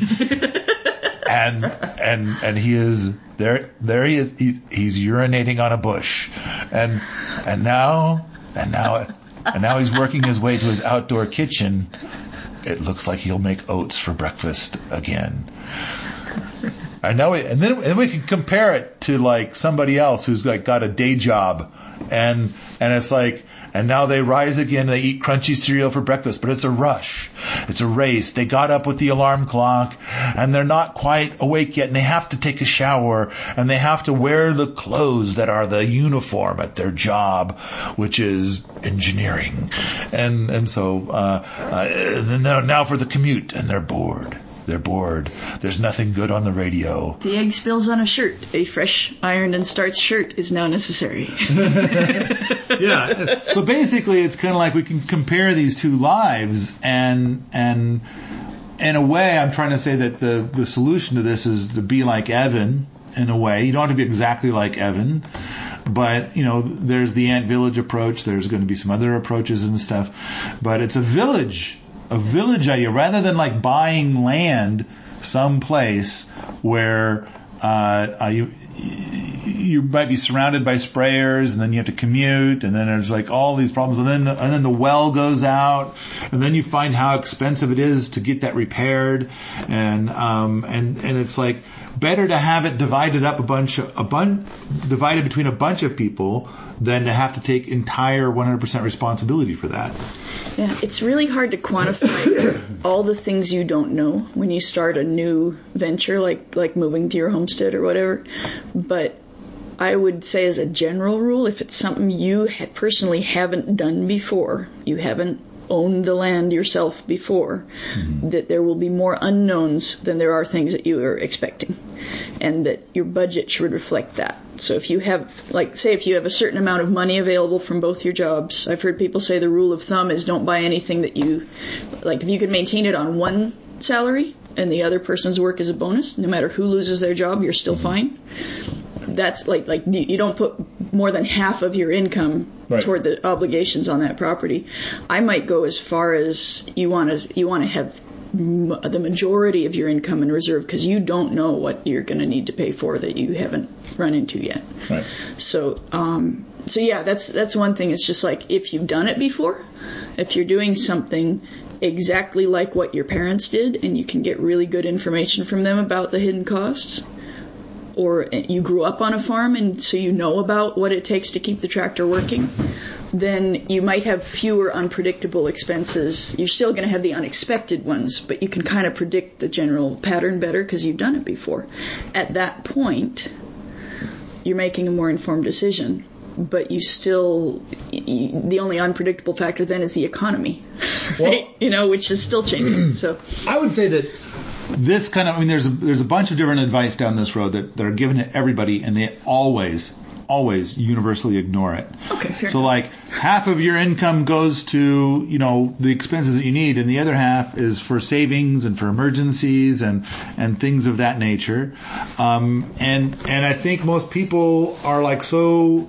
and and and he is there there he is he's, he's urinating on a bush. And and now and now and now he's working his way to his outdoor kitchen. It looks like he'll make oats for breakfast again. I know it, and then and we can compare it to like somebody else who's like got a day job, and and it's like, and now they rise again, they eat crunchy cereal for breakfast, but it's a rush. It's a race. They got up with the alarm clock, and they're not quite awake yet, and they have to take a shower, and they have to wear the clothes that are the uniform at their job, which is engineering. And and so uh, uh, then now for the commute, and they're bored. They're bored. There's nothing good on the radio. The egg spills on a shirt. A fresh ironed and starched shirt is now necessary. Yeah. So basically, it's kind of like we can compare these two lives, and and in a way, I'm trying to say that the the solution to this is to be like Evan. In a way, you don't have to be exactly like Evan, but you know, there's the Ant Village approach. There's going to be some other approaches and stuff, but it's a village. A village idea, rather than like buying land someplace where uh, uh, you you might be surrounded by sprayers, and then you have to commute, and then there's like all these problems, and then the, and then the well goes out, and then you find how expensive it is to get that repaired, and um and and it's like better to have it divided up a bunch of, a bun divided between a bunch of people than to have to take entire one hundred percent responsibility for that. Yeah, it's really hard to quantify all the things you don't know when you start a new venture, like like moving to your homestead or whatever. But I would say, as a general rule, if it's something you ha- personally haven't done before, you haven't owned the land yourself before, mm-hmm. that there will be more unknowns than there are things that you are expecting, and that your budget should reflect that. So if you have, like, say if you have a certain amount of money available from both your jobs, I've heard people say the rule of thumb is don't buy anything that you, like, if you can maintain it on one salary and the other person's work is a bonus, no matter who loses their job, you're still fine. That's like, like you don't put more than half of your income right. toward the obligations on that property. I might go as far as you want to, you want to have m- the majority of your income in reserve, because you don't know what you're going to need to pay for that you haven't run into yet. Right. So, um, so yeah, that's, that's one thing. It's just like, if you've done it before, if you're doing something exactly like what your parents did, and you can get really good information from them about the hidden costs, or you grew up on a farm and so you know about what it takes to keep the tractor working, then you might have fewer unpredictable expenses. You're still going to have the unexpected ones, but you can kind of predict the general pattern better because you've done it before. At that point, you're making a more informed decision, but you still, you, the only unpredictable factor then is the economy, right? Well, you know, which is still changing. So I would say that this kind of, I mean, there's a, there's a bunch of different advice down this road that, that are given to everybody, and they always, always universally ignore it. Okay, fair So enough. like half of your income goes to, you know, the expenses that you need, and the other half is for savings and for emergencies and, and things of that nature. Um, and, and I think most people are like so,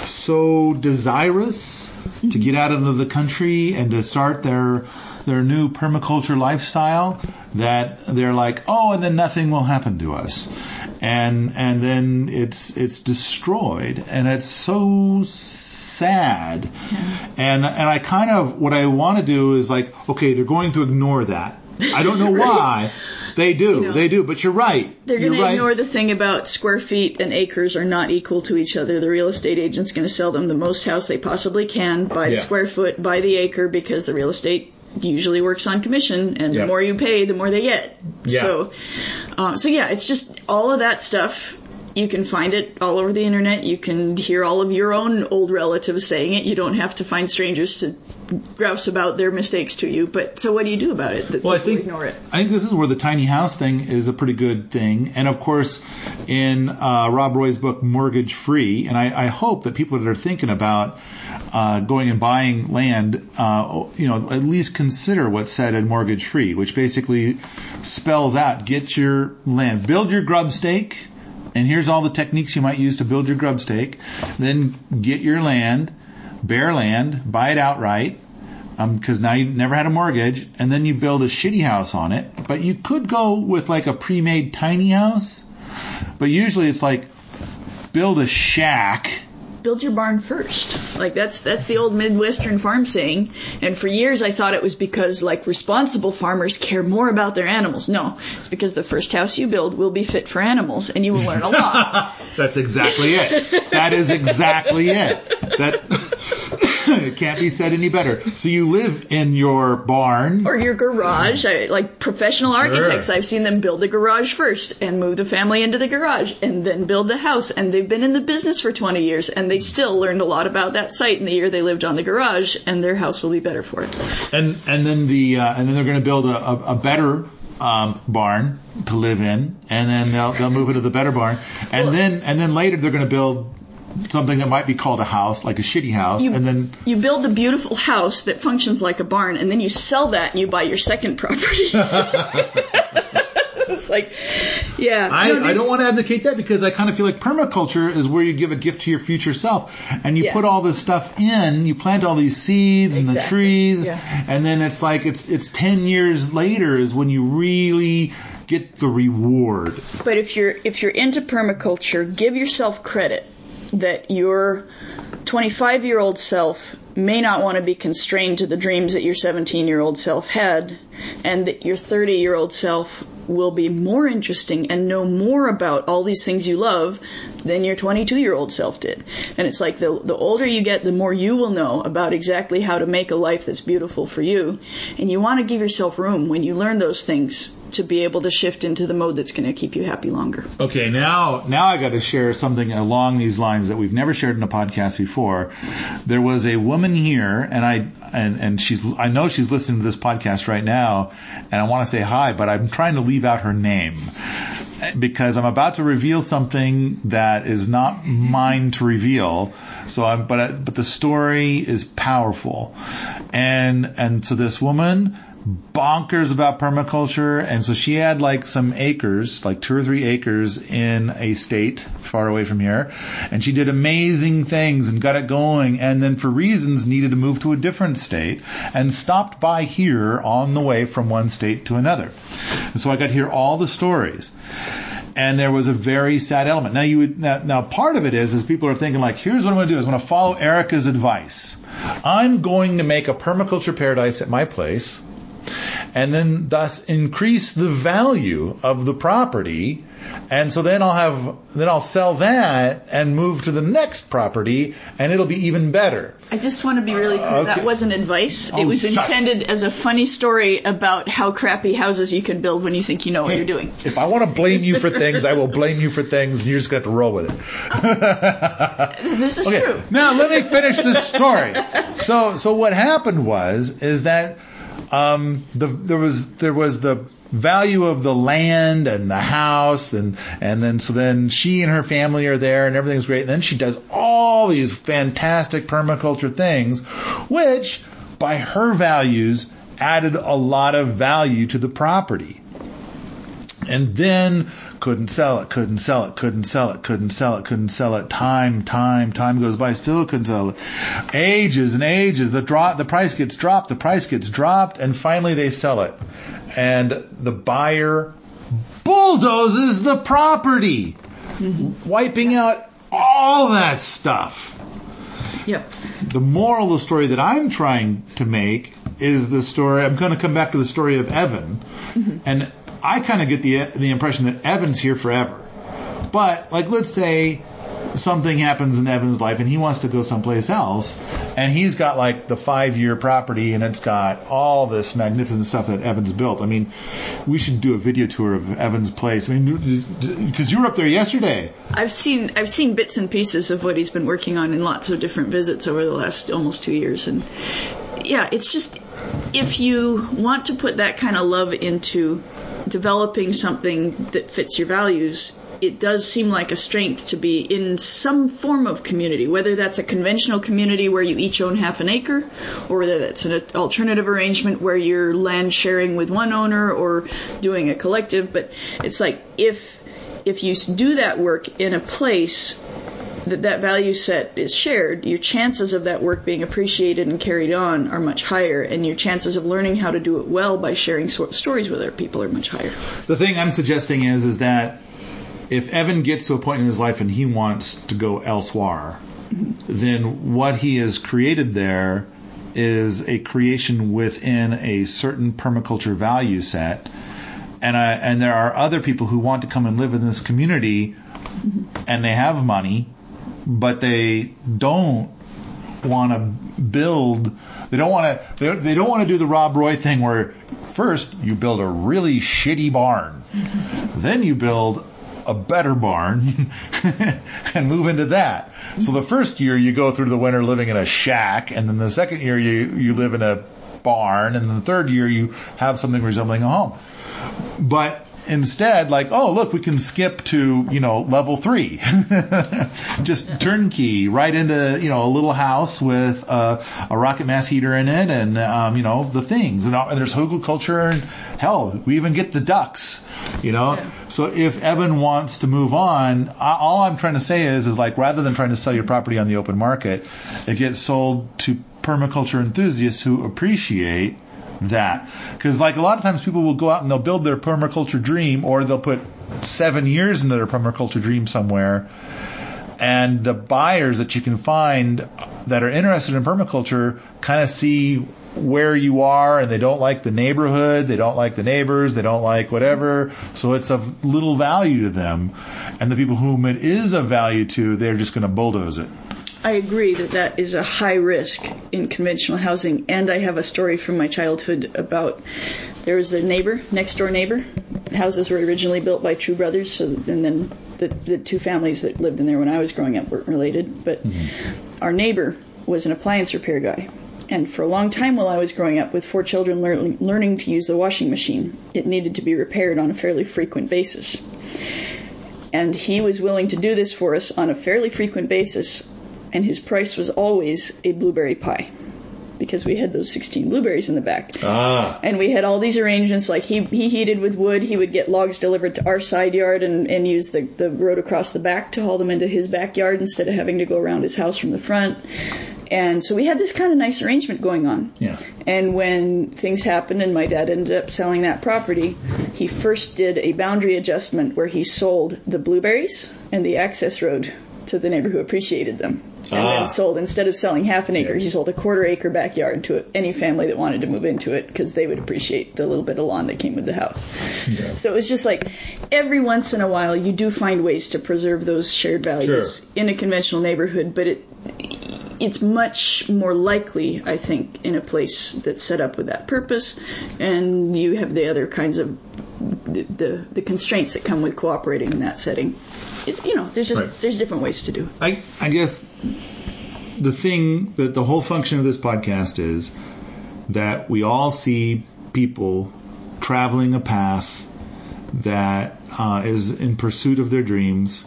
so desirous to get out into the country and to start their, their new permaculture lifestyle that they're like, oh, and then nothing will happen to us. And, and then it's, it's destroyed, and it's so sad. Yeah. And, and I kind of, what I want to do is like, okay, they're going to ignore that. I don't know why. They do, You know, they do, but you're right. They're going You're to right. ignore the thing about square feet and acres are not equal to each other. The real estate agent's going to sell them the most house they possibly can by the Yeah. square foot, by the acre, because the real estate usually works on commission, and Yeah. the more you pay, the more they get. Yeah. So, uh, so yeah, it's just all of that stuff. You can find it all over the internet. You can hear all of your own old relatives saying it. You don't have to find strangers to grouse about their mistakes to you. But so what do you do about it? That Well, I people think ignore it. I think this is where the tiny house thing is a pretty good thing. And of course, in uh, Rob Roy's book Mortgage Free, and I, I hope that people that are thinking about uh, going and buying land, uh, you know, at least consider what's said in Mortgage Free, which basically spells out: get your land, build your grub stake. And here's all the techniques you might use to build your grub stake. Then get your land, bare land, buy it outright, because um, now you never had a mortgage, and then you build a shitty house on it. But you could go with like a pre-made tiny house, but usually it's like build a shack. Build your barn first. Like that's that's the old Midwestern farm saying. And for years I thought it was because like responsible farmers care more about their animals. No, it's because the first house you build will be fit for animals, and you will learn a lot. That's exactly it. That is exactly it. That it can't be said any better. So you live in your barn. Or your garage. I, like professional architects, Sure. I've seen them build the garage first and move the family into the garage and then build the house. And they've been in the business for twenty years, and they still learned a lot about that site in the year they lived on the garage, and their house will be better for it. And and then the uh, and then they're going to build a, a, a better um, barn to live in, and then they'll they'll move into the better barn, and Well- then and then later they're going to build something that might be called a house, like a shitty house, You, and then you build the beautiful house that functions like a barn, and then you sell that and you buy your second property. It's like, yeah. I, no, I there's- don't want to advocate that, because I kind of feel like permaculture is where you give a gift to your future self, and you Yeah. put all this stuff in, you plant all these seeds and the Exactly. trees, Yeah. and then it's like it's it's ten years later is when you really get the reward. But if you're if you're into permaculture, give yourself credit that your twenty-five-year-old self may not want to be constrained to the dreams that your seventeen-year-old self had, and that your thirty-year-old self will be more interesting and know more about all these things you love than your twenty-two-year-old self did. And it's like the the older you get, the more you will know about exactly how to make a life that's beautiful for you. And you want to give yourself room when you learn those things to be able to shift into the mode that's going to keep you happy longer. Okay, now now I got to share something along these lines that we've never shared in a podcast before. There was a woman here, and I and and she's I know she's listening to this podcast right now, and I want to say hi, but I'm trying to leave out her name because I'm about to reveal something that is not mine to reveal. So I'm but but the story is powerful, and and so this woman, bonkers about permaculture, and so she had like some acres, like two or three acres in a state far away from here, and she did amazing things and got it going, and then for reasons needed to move to a different state and stopped by here on the way from one state to another. And so I got to hear all the stories. And there was a very sad element. Now you would, now, now part of it is, is people are thinking like, here's what I'm going to do is I'm going to follow Erica's advice. I'm going to make a permaculture paradise at my place, and then thus increase the value of the property. And so then I'll have, then I'll sell that and move to the next property, and it'll be even better. I just want to be really clear, Okay. that wasn't advice. Oh, It was shush. intended as a funny story about how crappy houses you can build when you think you know what you're doing. If I want to blame you for things, I will blame you for things, and you're just going to have to roll with it. This is Okay, true. now let me finish this story. So, so what happened was, is that um, the, there was there was the value of the land and the house, and and then so then she and her family are there and everything's great. And then she does all these fantastic permaculture things, which by her values added a lot of value to the property. And then couldn't sell it, couldn't sell it, couldn't sell it, couldn't sell it, couldn't sell it. Time, time, time goes by, still couldn't sell it. Ages and ages. The drop, the price gets dropped, the price gets dropped, and finally they sell it. And the buyer bulldozes the property, mm-hmm. wiping out all that stuff. Yep. The moral of the story that I'm trying to make is the story, I'm going to come back to the story of Evan, mm-hmm. and I kind of get the the impression that Evan's here forever. But, like, let's say something happens in Evan's life and he wants to go someplace else, and he's got, like, the five-year property and it's got all this magnificent stuff that Evan's built. I mean, we should do a video tour of Evan's place. I mean, because you were up there yesterday. I've seen I've seen bits and pieces of what he's been working on in lots of different visits over the last almost two years. And, yeah, it's just, if you want to put that kind of love into developing something that fits your values, it does seem like a strength to be in some form of community, whether that's a conventional community where you each own half an acre, or whether that's an alternative arrangement where you're land sharing with one owner or doing a collective. But it's like, if if you do that work in a place that that value set is shared, your chances of that work being appreciated and carried on are much higher, and your chances of learning how to do it well by sharing so- stories with other people are much higher. The thing I'm suggesting is, is that if Evan gets to a point in his life and he wants to go elsewhere, mm-hmm. then what he has created there is a creation within a certain permaculture value set. And I, and there are other people who want to come and live in this community, mm-hmm. and they have money, but they don't want to build, they don't want to, they, they don't want to do the Rob Roy thing where first you build a really shitty barn, mm-hmm. then you build a better barn and move into that. So the first year you go through the winter living in a shack, and then the second year you, you live in a barn, and the third year you have something resembling a home. But instead, like, oh, look, we can skip to, you know, level three. Just turnkey right into, you know, a little house with a, a rocket mass heater in it, and, um, you know, the things. And, and there's hugelkultur, and hell, we even get the ducks, you know. Yeah. So if Evan wants to move on, I, all I'm trying to say is, is like, rather than trying to sell your property on the open market, it gets sold to permaculture enthusiasts who appreciate that. Because, like, a lot of times people will go out and they'll build their permaculture dream, or they'll put seven years into their permaculture dream somewhere, and the buyers that you can find that are interested in permaculture kind of see where you are, and they don't like the neighborhood, they don't like the neighbors, they don't like whatever, so it's of little value to them. And the people whom it is of value to, they're just going to bulldoze it. I agree that that is a high risk in conventional housing, and I have a story from my childhood about, there was a neighbor, next door neighbor. Houses were originally built by True Brothers, so and then the, the two families that lived in there when I was growing up weren't related, but mm-hmm. our neighbor was an appliance repair guy. And for a long time while I was growing up, with four children learning, learning to use the washing machine, it needed to be repaired on a fairly frequent basis. And he was willing to do this for us on a fairly frequent basis, and his price was always a blueberry pie, because we had those sixteen blueberries in the back. Ah. And we had all these arrangements, like he he heated with wood, he would get logs delivered to our side yard and, and use the, the road across the back to haul them into his backyard instead of having to go around his house from the front. And so we had this kind of nice arrangement going on. Yeah. And when things happened and my dad ended up selling that property, he first did a boundary adjustment where he sold the blueberries and the access road to the neighbor who appreciated them. And ah. then sold, instead of selling half an acre, yeah. he sold a quarter acre backyard to any family that wanted to move into it, because they would appreciate the little bit of lawn that came with the house. Yeah. So it was just like, every once in a while you do find ways to preserve those shared values sure. in a conventional neighborhood, but it it's much more likely, I think, in a place that's set up with that purpose, and you have the other kinds of the the, the constraints that come with cooperating in that setting. It's, you know, there's just right. there's different ways to do it. I I guess the thing that the whole function of this podcast is that we all see people traveling a path that uh, is in pursuit of their dreams,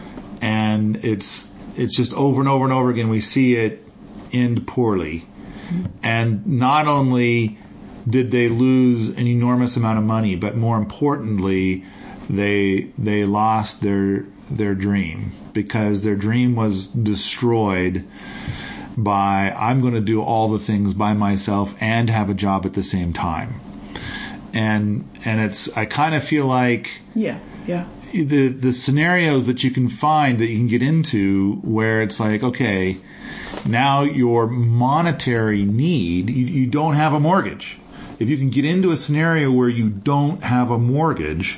and it's it's just over and over and over again we see it end poorly. And not only did they lose an enormous amount of money, but more importantly, they they lost their their dream, because their dream was destroyed by, I'm going to do all the things by myself and have a job at the same time. And and it's, I kind of feel like yeah, yeah. the the scenarios that you can find that you can get into where it's like, okay, now your monetary need, you, you don't have a mortgage. If you can get into a scenario where you don't have a mortgage,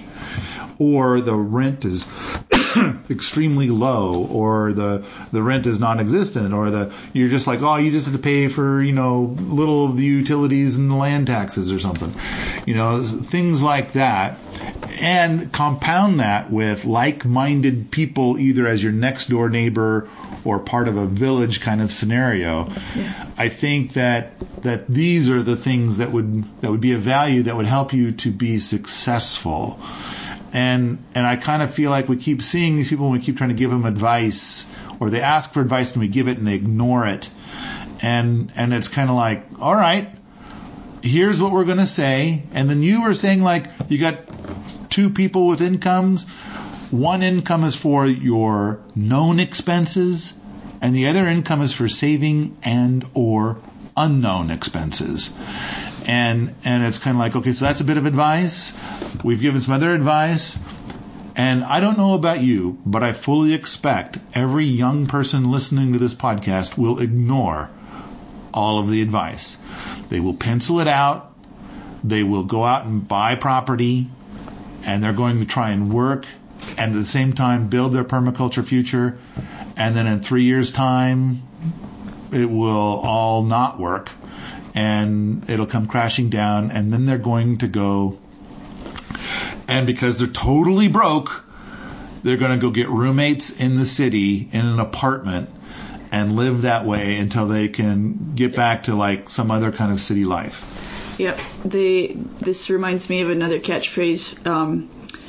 or the rent is extremely low, or the the rent is non-existent, or the you're just like, oh, you just have to pay for, you know, little of the utilities and the land taxes or something, you know, things like that, and compound that with like-minded people, either as your next door neighbor or part of a village kind of scenario. Yeah. I think that that these are the things that would that would be of value, that would help you to be successful. And and I kind of feel like we keep seeing these people and we keep trying to give them advice, or they ask for advice and we give it and they ignore it. And and it's kind of like, all right, here's what we're going to say. And then you were saying, like, you got two people with incomes. One income is for your known expenses, and the other income is for saving and or unknown expenses. And and it's kind of like, okay, so that's a bit of advice. We've given some other advice. And I don't know about you, but I fully expect every young person listening to this podcast will ignore all of the advice. They will pencil it out. They will go out and buy property. And they're going to try and work and at the same time build their permaculture future. And then in three years' time, it will all not work. And it'll come crashing down, and then they're going to go, and because they're totally broke, they're going to go get roommates in the city in an apartment and live that way until they can get back to like some other kind of city life. Yep. They, this reminds me of another catchphrase. Um,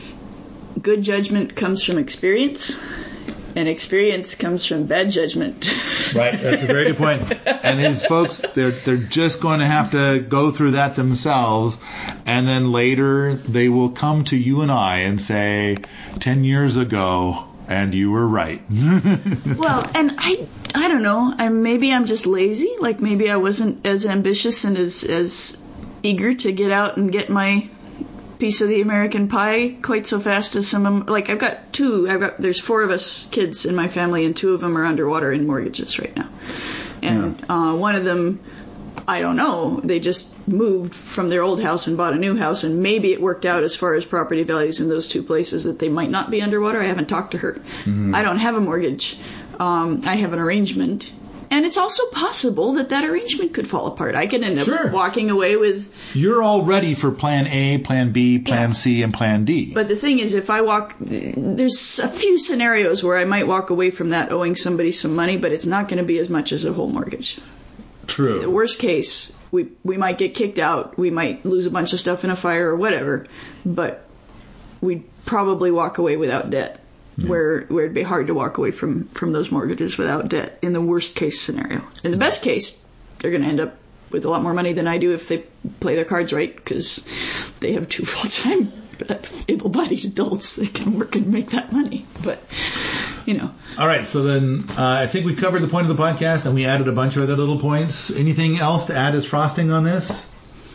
good judgment comes from experience, and experience comes from bad judgment. Right, that's a very good point. And these folks, they're they're just going to have to go through that themselves, and then later they will come to you and I and say, ten years ago, and you were right. Well, and I I don't know, I maybe I'm just lazy, like maybe I wasn't as ambitious and as as eager to get out and get my piece of the American pie quite so fast as some of them. Like I've got two, I've got, there's four of us kids in my family, and two of them are underwater in mortgages right now. And yeah. uh, one of them, I don't know, they just moved from their old house and bought a new house, and maybe it worked out as far as property values in those two places that they might not be underwater. I haven't talked to her. Mm-hmm. I don't have a mortgage. Um, I have an arrangement. And it's also possible that that arrangement could fall apart. I could end up sure. walking away with... You're all ready for plan A, plan B, plan yeah. C, and plan D. But the thing is, if I walk... There's a few scenarios where I might walk away from that owing somebody some money, but it's not going to be as much as a whole mortgage. True. The worst case, we we might get kicked out. We might lose a bunch of stuff in a fire or whatever. But we'd probably walk away without debt. Yeah. Where where it'd be hard to walk away from, from those mortgages without debt in the worst case scenario. In the best case, they're going to end up with a lot more money than I do if they play their cards right, because they have two full-time able-bodied adults that can work and make that money. But, you know. All right, so then uh, I think we covered the point of the podcast, and we added a bunch of other little points. Anything else to add as frosting on this?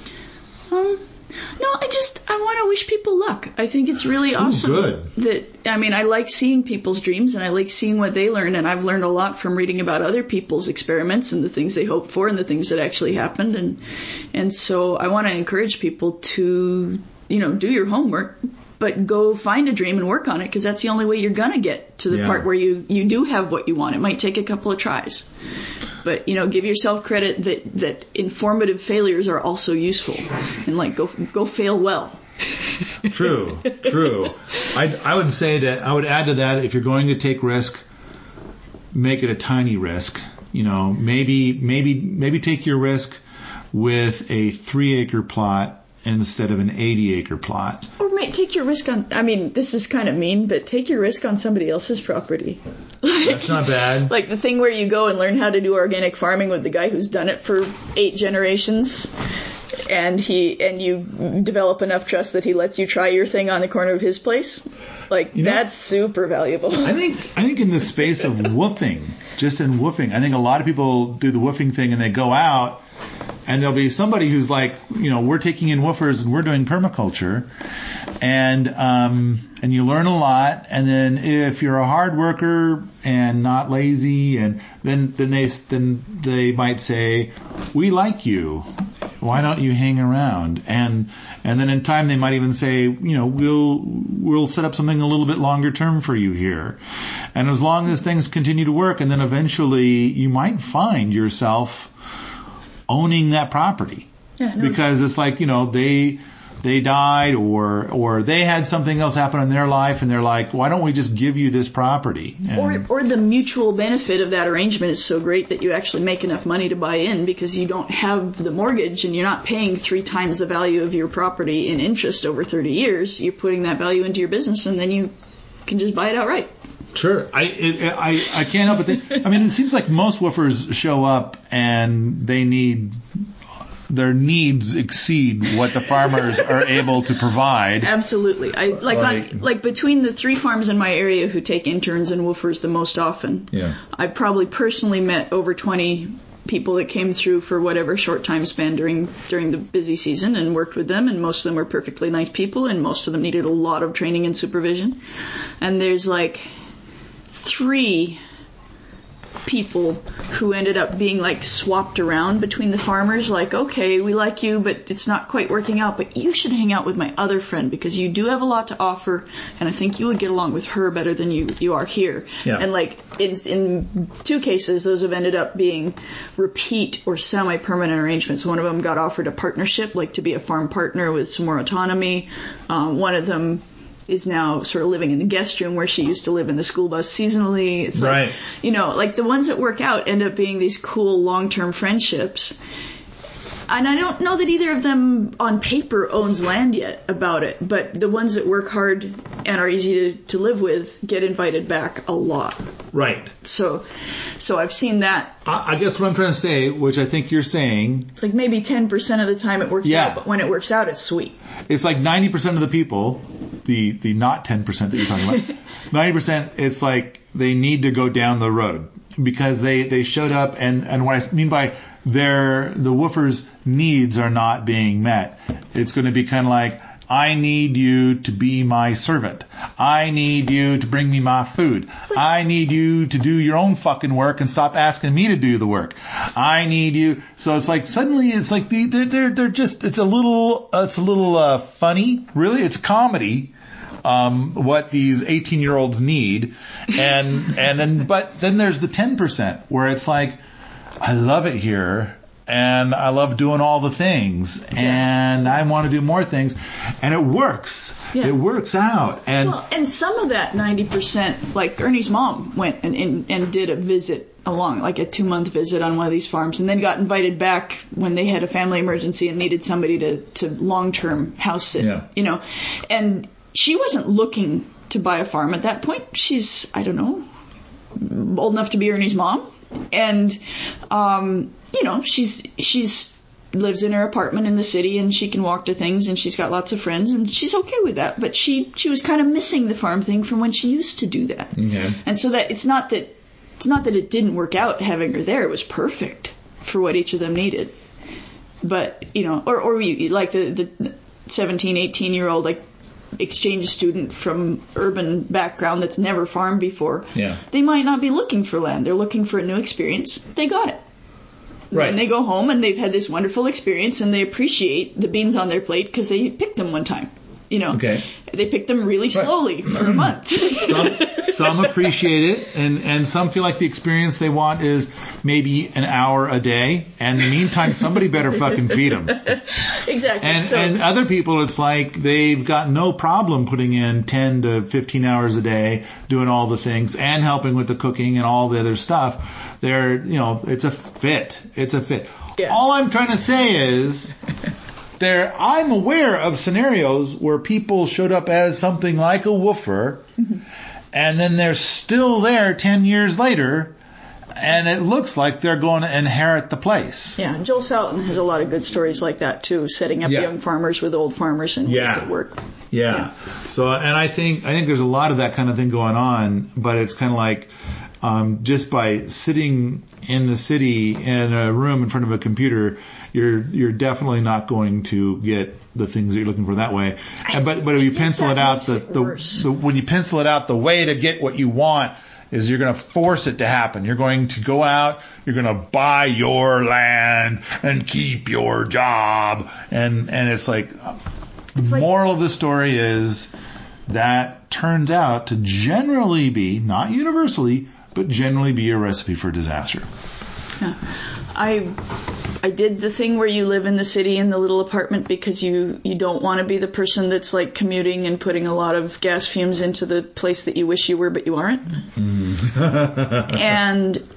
Um... No, I just, I want to wish people luck. I think it's really awesome. Ooh, good. That, I mean, I like seeing people's dreams, and I like seeing what they learn, and I've learned a lot from reading about other people's experiments and the things they hoped for and the things that actually happened. And, and so I want to encourage people to, you know, do your homework, but go find a dream and work on it, because that's the only way you're going to get to the yeah. part where you, you do have what you want. It might take a couple of tries. But, you know, give yourself credit that, that informative failures are also useful. And, like, go go fail well. True, true. I I would say that, I would add to that, if you're going to take risk, make it a tiny risk. You know, maybe maybe maybe take your risk with a three acre plot instead of an eighty acre plot. Or may, take your risk on, I mean, this is kind of mean, but take your risk on somebody else's property. That's not bad. Like the thing where you go and learn how to do organic farming with the guy who's done it for eight generations, and he and you develop enough trust that he lets you try your thing on the corner of his place. Like, you know, that's super valuable. I think I think in the space of woofing, just in woofing, I think a lot of people do the woofing thing and they go out and there'll be somebody who's like, you know, we're taking in woofers and we're doing permaculture, and um and you learn a lot, and then if you're a hard worker and not lazy, and then then they then they might say, we like you, why don't you hang around? And and then in time they might even say, you know, we'll we'll set up something a little bit longer term for you here. And as long as things continue to work, and then eventually you might find yourself owning that property. Yeah, no. Because it's like, you know, they they died, or or they had something else happen in their life, and they're like, why don't we just give you this property? And or or the mutual benefit of that arrangement is so great that you actually make enough money to buy in, because you don't have the mortgage and you're not paying three times the value of your property in interest over thirty years. You're putting that value into your business, and then you can just buy it outright. Sure. I it, I I can't help but think. I mean, it seems like most woofers show up and they need, their needs exceed what the farmers are able to provide. Absolutely. I like Like- on, like between the three farms in my area who take interns and woofers the most often. Yeah. I've probably personally met over twenty people that came through for whatever short time span during during the busy season and worked with them, and most of them were perfectly nice people, and most of them needed a lot of training and supervision. And there's like three people who ended up being like swapped around between the farmers, like, okay, we like you, but it's not quite working out, but you should hang out with my other friend because you do have a lot to offer, and I think you would get along with her better than you, you are here. Yeah. And like in, in two cases, those have ended up being repeat or semi-permanent arrangements. One of them got offered a partnership, like to be a farm partner with some more autonomy. Um, one of them is now sort of living in the guest room where she used to live in the school bus seasonally. It's like, Right. you know, like the ones that work out end up being these cool long-term friendships. And I don't know that either of them on paper owns land yet about it, but the ones that work hard and are easy to, to live with get invited back a lot. Right. So, so I've seen that. I, I guess what I'm trying to say, which I think you're saying, It's like maybe ten percent of the time it works Yeah. out, but when it works out, it's sweet. it's like ninety percent of the people, the, the not ten percent that you're talking about, ninety percent, it's like they need to go down the road because they, they showed up, and, and what I mean by their, the woofers' needs are not being met. It's going to be kind of like, I need you to be my servant. I need you to bring me my food. I need you to do your own fucking work and stop asking me to do the work. I need you. So it's like suddenly it's like the, they're, they're, they're just, it's a little, uh, it's a little, uh, funny. Really, it's comedy. Um, what these eighteen year olds need. And, and then, but then there's the ten percent where it's like, I love it here. And I love doing all the things, and I want to do more things, and it works. Yeah. It works out. And Well, and some of that ninety percent, like Ernie's mom went and, and, and did a visit along, like a two month visit on one of these farms, and then got invited back when they had a family emergency and needed somebody to, to long term house sit, Yeah. you know. And she wasn't looking to buy a farm at that point. She's, I don't know, old enough to be Ernie's mom. And, um, you know, she's, she's, lives in her apartment in the city and she can walk to things and she's got lots of friends and she's okay with that. But she, she was kind of missing the farm thing from when she used to do that. Okay. And so that it's not that, it's not that it didn't work out having her there. It was perfect for what each of them needed. But, you know, or, or you, like the, the seventeen, eighteen year old, like, exchange student from urban background that's never farmed before. Yeah. They might not be looking for land. They're looking for a new experience. They got it. Right. And they go home and they've had this wonderful experience and they appreciate the beans on their plate because they picked them one time. You know, Okay. They picked them really slowly for a month. some, some appreciate it, and, and some feel like the experience they want is maybe an hour a day. And in the meantime, somebody better fucking feed them. Exactly. And, so, and other people, it's like they've got no problem putting in ten to fifteen hours a day, doing all the things and helping with the cooking and all the other stuff. They're, you know, it's a fit. It's a fit. Yeah. All I'm trying to say is there, I'm aware of scenarios where people showed up as something like a woofer, mm-hmm. and then they're still there ten years later, and it looks like they're going to inherit the place. Yeah, Joel Salatin has a lot of good stories like that too, setting up yeah. young farmers with old farmers and yeah. ways that work. Yeah. yeah. So, and I think I think there's a lot of that kind of thing going on, but it's kind of like um, just by sitting in the city in a room in front of a computer, you're you're definitely not going to get the things that you're looking for that way. And, but but if you pencil it out, the, it the, the when you pencil it out, the way to get what you want is you're going to force it to happen. You're going to go out, you're going to buy your land and keep your job. And, and it's like, it's the like, moral of the story is that turns out to generally be, not universally, but generally be a recipe for disaster. Yeah. I I did the thing where you live in the city in the little apartment because you, you don't want to be the person that's like commuting and putting a lot of gas fumes into the place that you wish you were but you aren't. Mm. And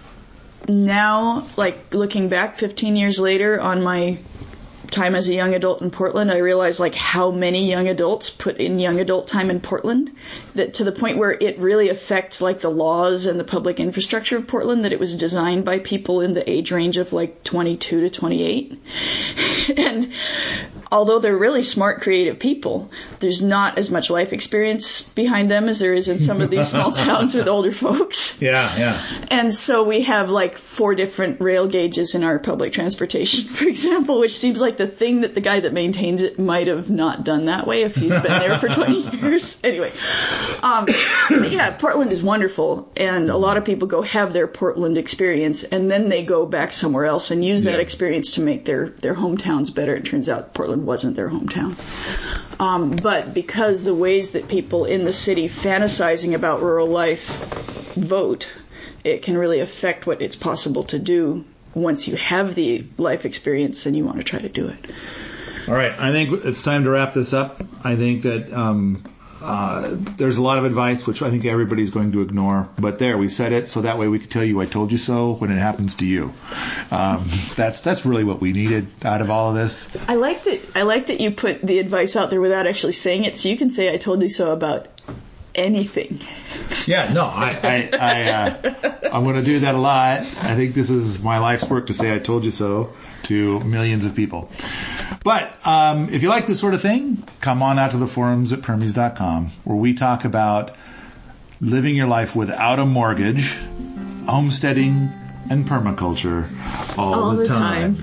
now, like looking back fifteen years later on my time as a young adult in Portland, I realized like how many young adults put in young adult time in Portland, that to the point where it really affects like the laws and the public infrastructure of Portland, that it was designed by people in the age range of like twenty-two to twenty-eight. And although they're really smart, creative people, there's not as much life experience behind them as there is in some of these small towns with older folks. Yeah, yeah. And so we have like four different rail gauges in our public transportation, for example, which seems like the thing that the guy that maintains it might have not done that way if he's been there for twenty years. Anyway, um, yeah, Portland is wonderful, and a lot of people go have their Portland experience, and then they go back somewhere else and use yeah. that experience to make their, their hometowns better. It turns out Portland wasn't their hometown. Um, but because the ways that people in the city fantasizing about rural life vote, it can really affect what it's possible to do once you have the life experience and you want to try to do it. All right. I think it's time to wrap this up. I think that um, uh, there's a lot of advice, which I think everybody's going to ignore. But there, we said it so that way we could tell you I told you so when it happens to you. Um, that's that's really what we needed out of all of this. I like that. I like that you put the advice out there without actually saying it, so you can say I told you so about anything. Yeah, no, I, I, I uh, I'm going to do that a lot. I think this is my life's work to say I told you so to millions of people. But um, if you like this sort of thing, come on out to the forums at permies dot com, where we talk about living your life without a mortgage, homesteading, and permaculture all, all the, the time.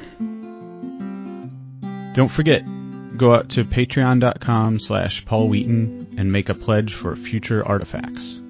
time. Don't forget, go out to patreon dot com slash Paul Wheaton and make a pledge for future artifacts.